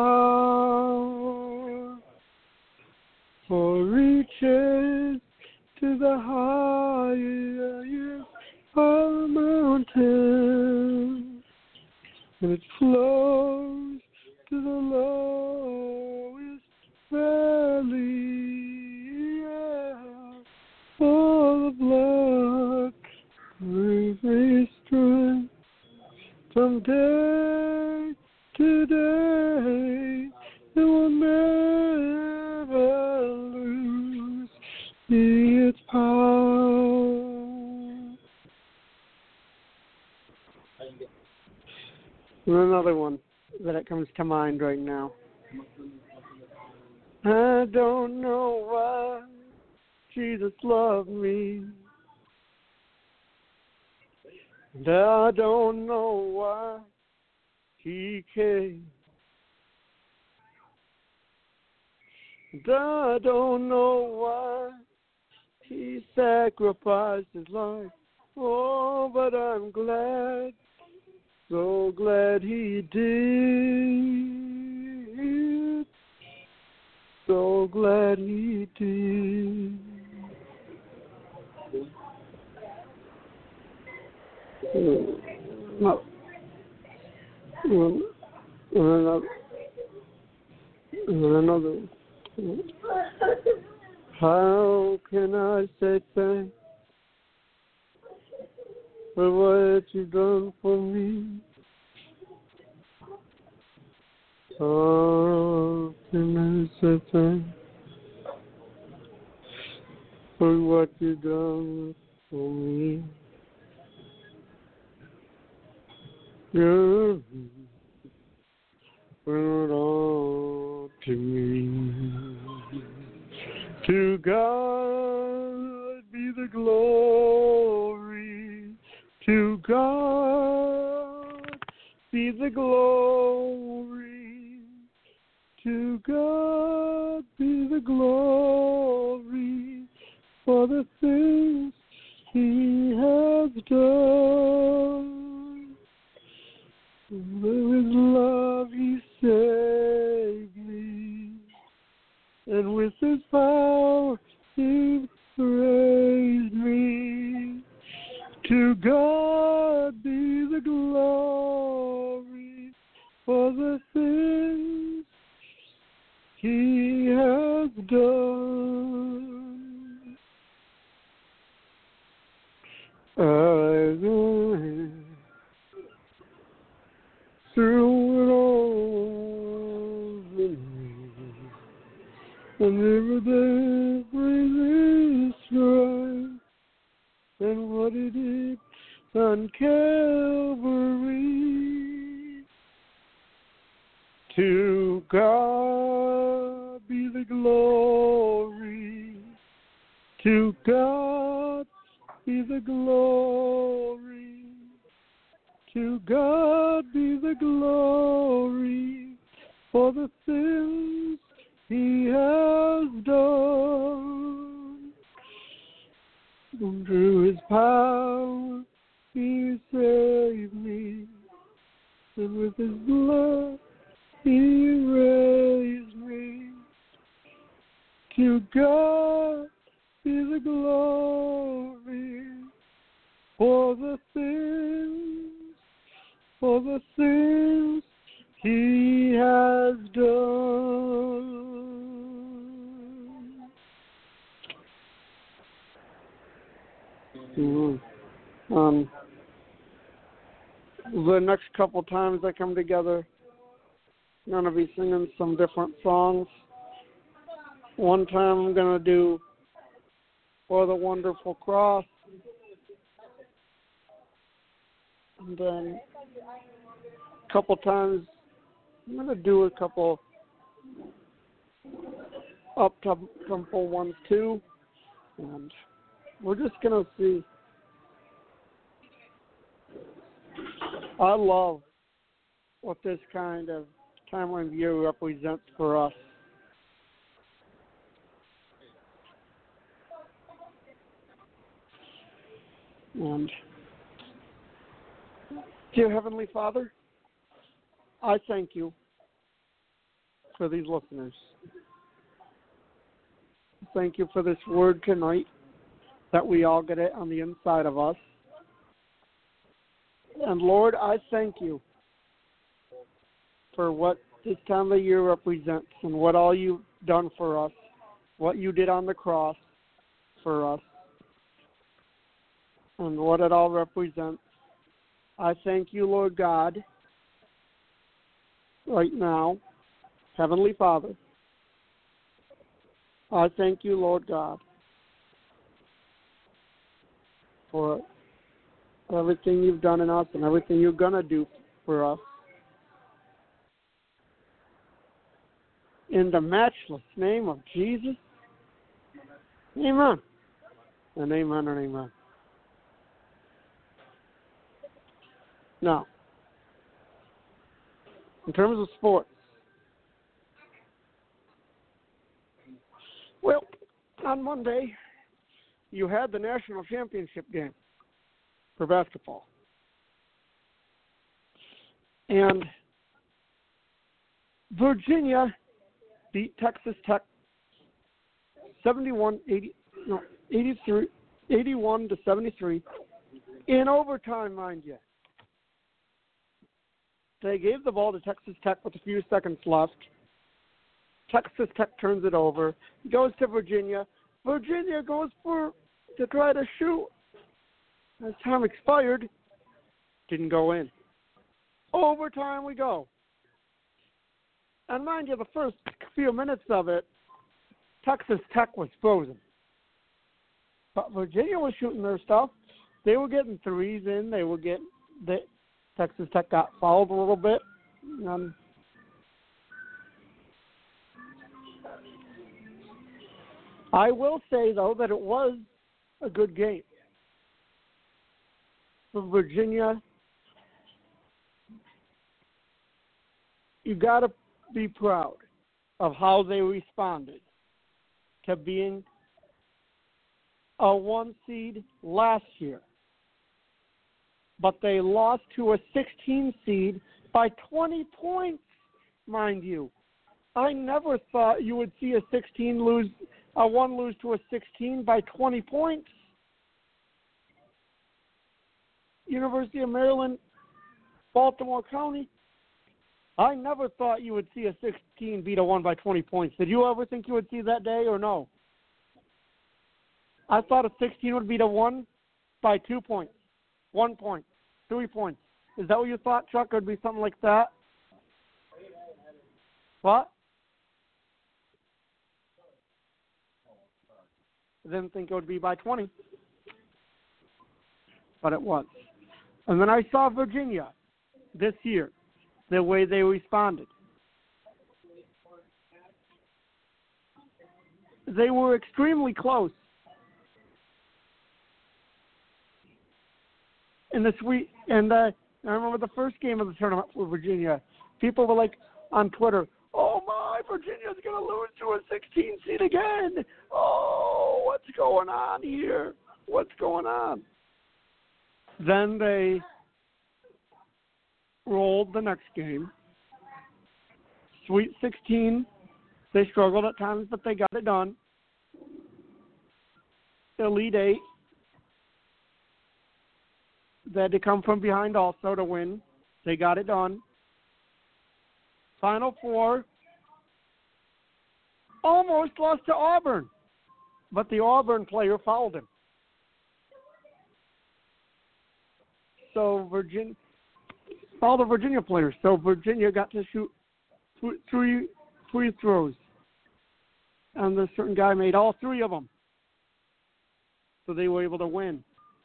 B: power, for reaches to the highest of mountains, and it flows to the lowest valley. Yeah. Oh, the blood brings me strength from day to day, it will never lose its power. And another one that it comes to mind right now. I don't know why Jesus loved me, and I don't know why he came, and I don't know why he sacrificed his life. Oh, but I'm glad, so glad he did, so glad he did. No. Another, another. How can I say thanks for what you've done for me? How can I say thanks for what you've done for me? Yeah. Bring it all to me. To God be the glory. To God be the glory. To God be the glory for the things He has done. With His love He saved me, and with His power He raised me. To God be the glory for the things He has done. I go through it all the way, and every day brings His strength, and what He did on Calvary. To God be the glory. To God be the glory. To God be the glory for the things He has done. And through His power He saved me, and with His blood He raised me. To God be the glory for the things, for the things He has done. Mm-hmm. Um, the next couple times I come together, I'm going to be singing some different songs. One time I'm going to do For the Wonderful Cross. And then a couple times I'm going to do a couple up-tempo ones too. And we're just going to see. I love what this kind of timeline view represents for us. And dear Heavenly Father, I thank you for these listeners. Thank you for this word tonight, that we all get it on the inside of us. And Lord, I thank you for what this time of year represents and what all you've done for us, what you did on the cross for us, and what it all represents. I thank you, Lord God, right now, Heavenly Father. I thank you, Lord God, for everything you've done in us and everything you're going to do for us. In the matchless name of Jesus, amen. And amen and amen. Now, in terms of sports, well, on Monday, you had the national championship game for basketball. And Virginia beat Texas Tech seventy-one eighty no eighty-three eighty-one to seventy-three in overtime, mind you. They gave the ball to Texas Tech with a few seconds left. Texas Tech turns it over, goes to Virginia. Virginia goes for to try to shoot. As time expired, didn't go in. Overtime we go. And mind you, the first few minutes of it, Texas Tech was frozen. But Virginia was shooting their stuff. They were getting threes in. They were getting they, Texas Tech got fouled a little bit. Um, I will say, though, that it was a good game. For Virginia, you got to be proud of how they responded to being a one seed last year. But they lost to a sixteen seed by twenty points, mind you. I never thought you would see a sixteen lose, a one lose to a sixteen by twenty points. University of Maryland, Baltimore County. I never thought you would see a sixteen beat a one by twenty points. Did you ever think you would see that day or no? I thought a sixteen would beat a one by two points, one point, three points. Is that what you thought, Chuck? It would be something like that? What? I didn't think it would be by twenty. But it was. And then I saw Virginia this year, the way they responded. They were extremely close. In the sweet, and uh, I remember the first game of the tournament for Virginia. People were like on Twitter, "Oh my, Virginia's going to lose to a sixteen seed again. Oh, what's going on here? What's going on?" Then they rolled the next game. Sweet sixteen, they struggled at times, but they got it done. Elite Eight, they had to come from behind also to win. They got it done. Final Four, almost lost to Auburn, but the Auburn player fouled him. So Virginia, all the Virginia players. So Virginia got to shoot three free throws, and this certain guy made all three of them. So they were able to win.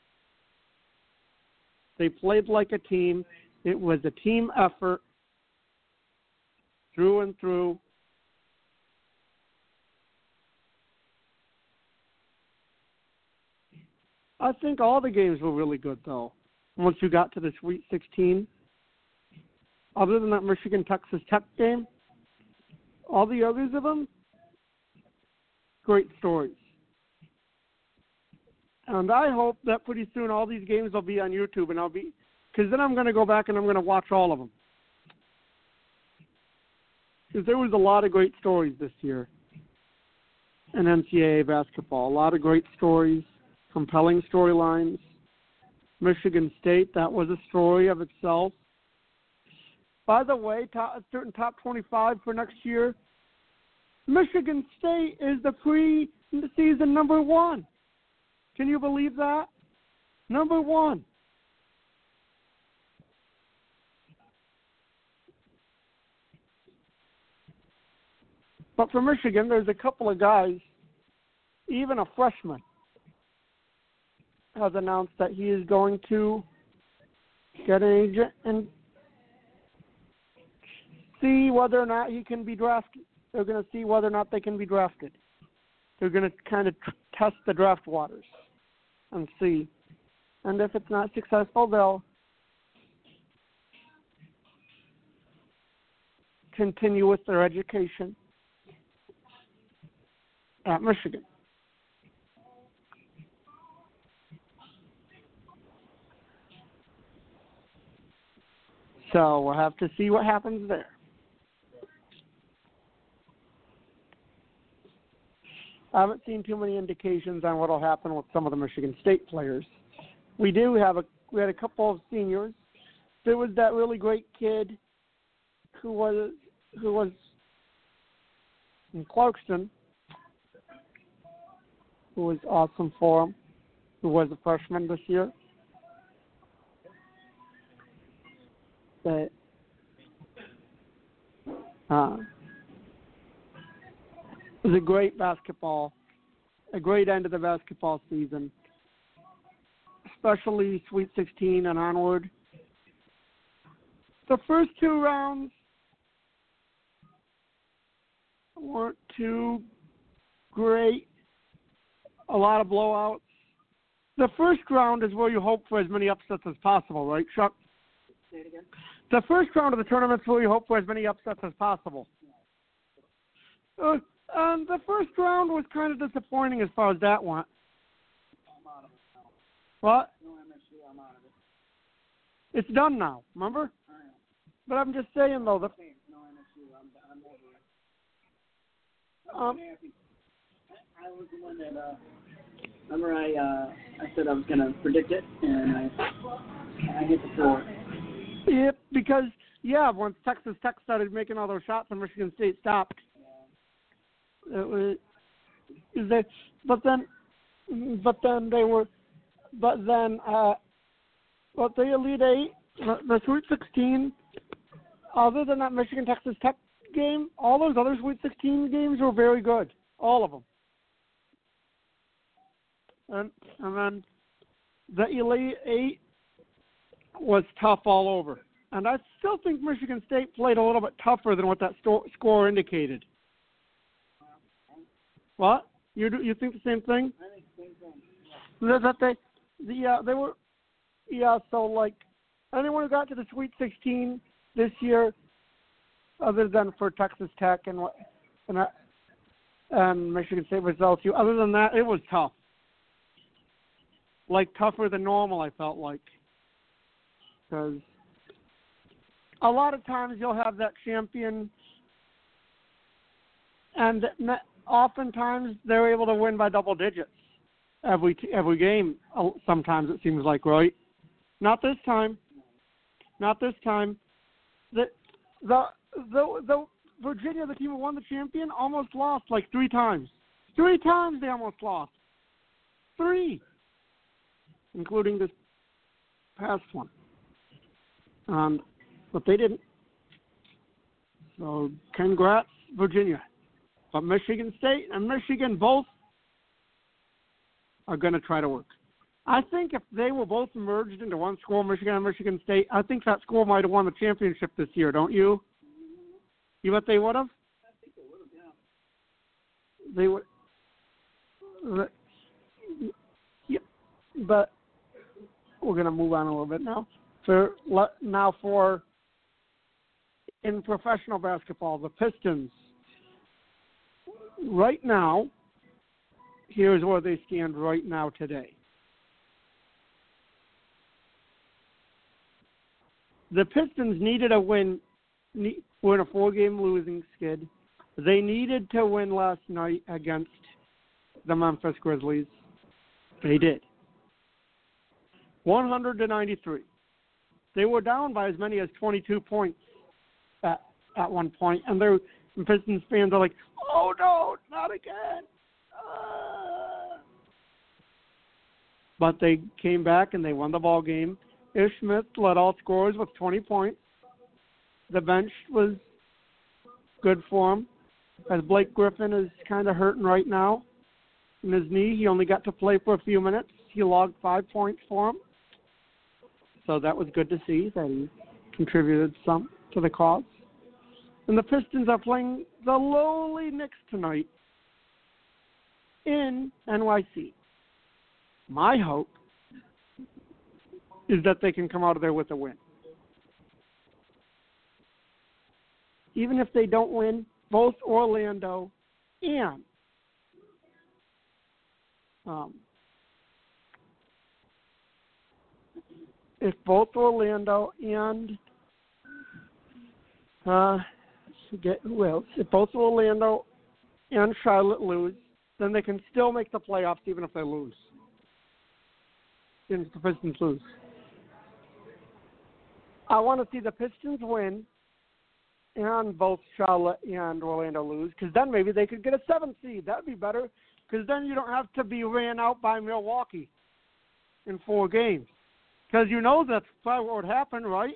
B: They played like a team. It was a team effort through and through. I think all the games were really good, though. Once you got to the Sweet sixteen, other than that Michigan-Texas Tech game, all the others of them, great stories. And I hope that pretty soon all these games will be on YouTube, and I'll be, because then I'm going to go back and I'm going to watch all of them. Because there was a lot of great stories this year in N C double A basketball. A lot of great stories, compelling storylines. Michigan State, that was a story of itself. By the way, top, a certain top twenty-five for next year, Michigan State is the pre-season number one. Can you believe that? Number one. But for Michigan, there's a couple of guys, even a freshman, has announced that he is going to get an agent and see whether or not he can be drafted. They're going to see whether or not they can be drafted. They're going to kind of t- test the draft waters and see. And if it's not successful, they'll continue with their education at Michigan. So we'll have to see what happens there. I haven't seen too many indications on what will happen with some of the Michigan State players. We do have a we had a couple of seniors. There was that really great kid who was who was in Clarkston, who was awesome for him, who was a freshman this year. That uh, it was a great basketball, a great end of the basketball season, especially Sweet sixteen and onward. the first two rounds weren't too great. A lot of blowouts. The first round is where you hope for as many upsets as possible, right, Chuck?
C: Say it again.
B: The first round of the tournament is where you hope for as many upsets as possible. Uh, and the first round was kind of disappointing as far as that went.
C: I'm out of it now.
B: What?
C: No M S U, I'm out of it.
B: It's done now, remember?
C: I am.
B: But I'm just saying, though, the,
C: Hey, no M S U, I'm, I'm over it.
B: um,
C: I'm happy. I, I was the one that, uh, remember I, uh, I said I was going to predict it, and I, I hit the floor.
B: yeah, because, yeah, once Texas Tech started making all those shots and Michigan State stopped, it was, they, but then, but then they were, but then, uh, but the Elite Eight, the, the Sweet sixteen, other than that Michigan Texas Tech game, all those other Sweet sixteen games were very good, all of them. And and then the Elite Eight was tough all over, and I still think Michigan State played a little bit tougher than what that sto- score indicated. What? You do, you think the same thing?
C: I think the same thing.
B: That, that they, the uh, they were, yeah. So like, anyone who got to the Sweet sixteen this year, other than for Texas Tech and what, and, uh, and Michigan State was L S U. Other than that, it was tough. Like tougher than normal, I felt like, because a lot of times you'll have that champion, and oftentimes they're able to win by double digits every every game. Sometimes it seems like, right? Not this time. Not this time. The the the, the Virginia, the team who won the champion, almost lost like three times. Three times they almost lost. Three, including this past one. Um, but they didn't. So congrats, Virginia. But Michigan State and Michigan both are going to try to work. I think if they were both merged into one school, Michigan and Michigan State, I think that school might have won the championship this year, don't you? You bet they would have?
C: I think they would have, yeah.
B: They would. Yep. But we're going to move on a little bit now. For now for in professional basketball, the Pistons. Right now, here's where they stand right now today. The Pistons needed a win. We're in a four-game losing skid. They needed to win last night against the Memphis Grizzlies. They did. one hundred to ninety-three. They were down by as many as twenty-two points at, at one point, and their Pistons fans are like, oh, no, not again. Uh. But they came back and they won the ball game. Ish Smith led all scorers with twenty points. The bench was good for him, as Blake Griffin is kind of hurting right now in his knee. He only got to play for a few minutes. He logged five points for him. So that was good to see that he contributed some to the cause. And the Pistons are playing the lowly Knicks tonight in N Y C. My hope is that they can come out of there with a win. Even if they don't win, both Orlando and um, if both Orlando and uh, forget who else, if both Orlando and Charlotte lose, then they can still make the playoffs even if they lose. Even if the Pistons lose. I want to see the Pistons win and both Charlotte and Orlando lose, because then maybe they could get a seventh seed. That would be better, because then you don't have to be ran out by Milwaukee in four games. Because you know that's probably what would happen, right?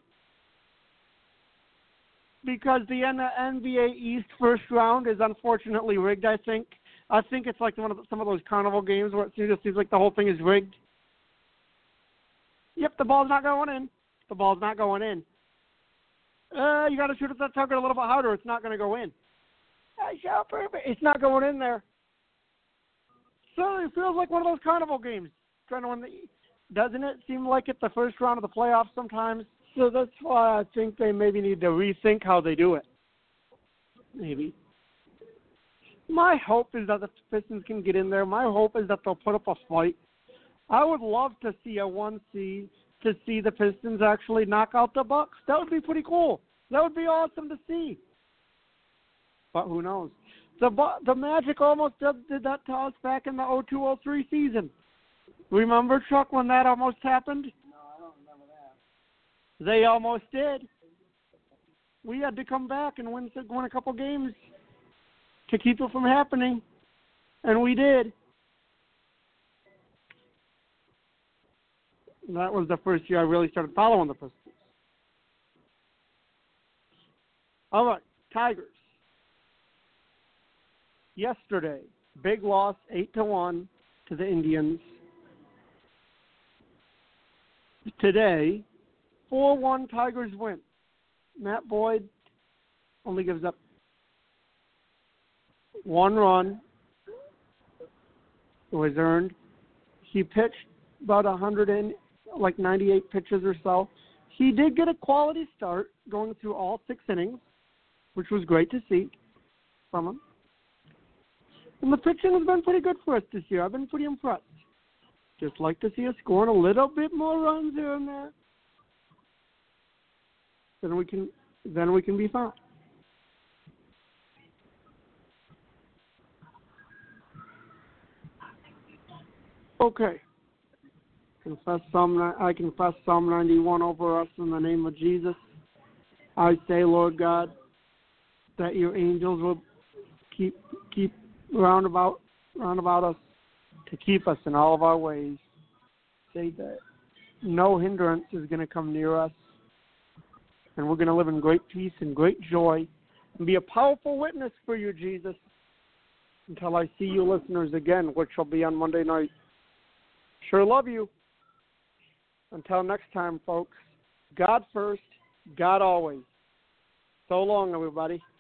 B: Because the N B A East first round is unfortunately rigged, I think. I think it's like one of the, some of those carnival games where it just seems like the whole thing is rigged. Yep, the ball's not going in. The ball's not going in. Uh, you got to shoot at that target a little bit harder. It's not going to go in. I shot perfect. It's not going in there. So it feels like one of those carnival games. Trying to win the, doesn't it seem like it the first round of the playoffs sometimes? So that's why I think they maybe need to rethink how they do it. Maybe. My hope is that the Pistons can get in there. My hope is that they'll put up a fight. I would love to see a one seed to see the Pistons actually knock out the Bucks. That would be pretty cool. That would be awesome to see. But who knows? The the Magic almost did, did that to us back in the oh two oh three season. Remember, Chuck, when that almost happened?
C: No, I don't remember that.
B: They almost did. We had to come back and win, win a couple games to keep it from happening, and we did. And that was the first year I really started following the Pistons. All right, Tigers. Yesterday, big loss, eight to one to the Indians. Today, four one Tigers win. Matt Boyd only gives up one run. It was earned. He pitched about one hundred and like ninety-eight pitches or so. He did get a quality start going through all six innings, which was great to see from him. And the pitching has been pretty good for us this year. I've been pretty impressed. Just like to see us scoring a little bit more runs here and there. Then we can, then we can be fine. Okay. Confess Psalm, I confess Psalm ninety-one over us in the name of Jesus. I say, Lord God, that your angels will keep keep round about round about us to keep us in all of our ways. Say that no hindrance is going to come near us, and we're going to live in great peace and great joy and be a powerful witness for you, Jesus, until I see you listeners again, which will be on Monday night. Sure love you. Until next time, folks, God first, God always. So long, everybody.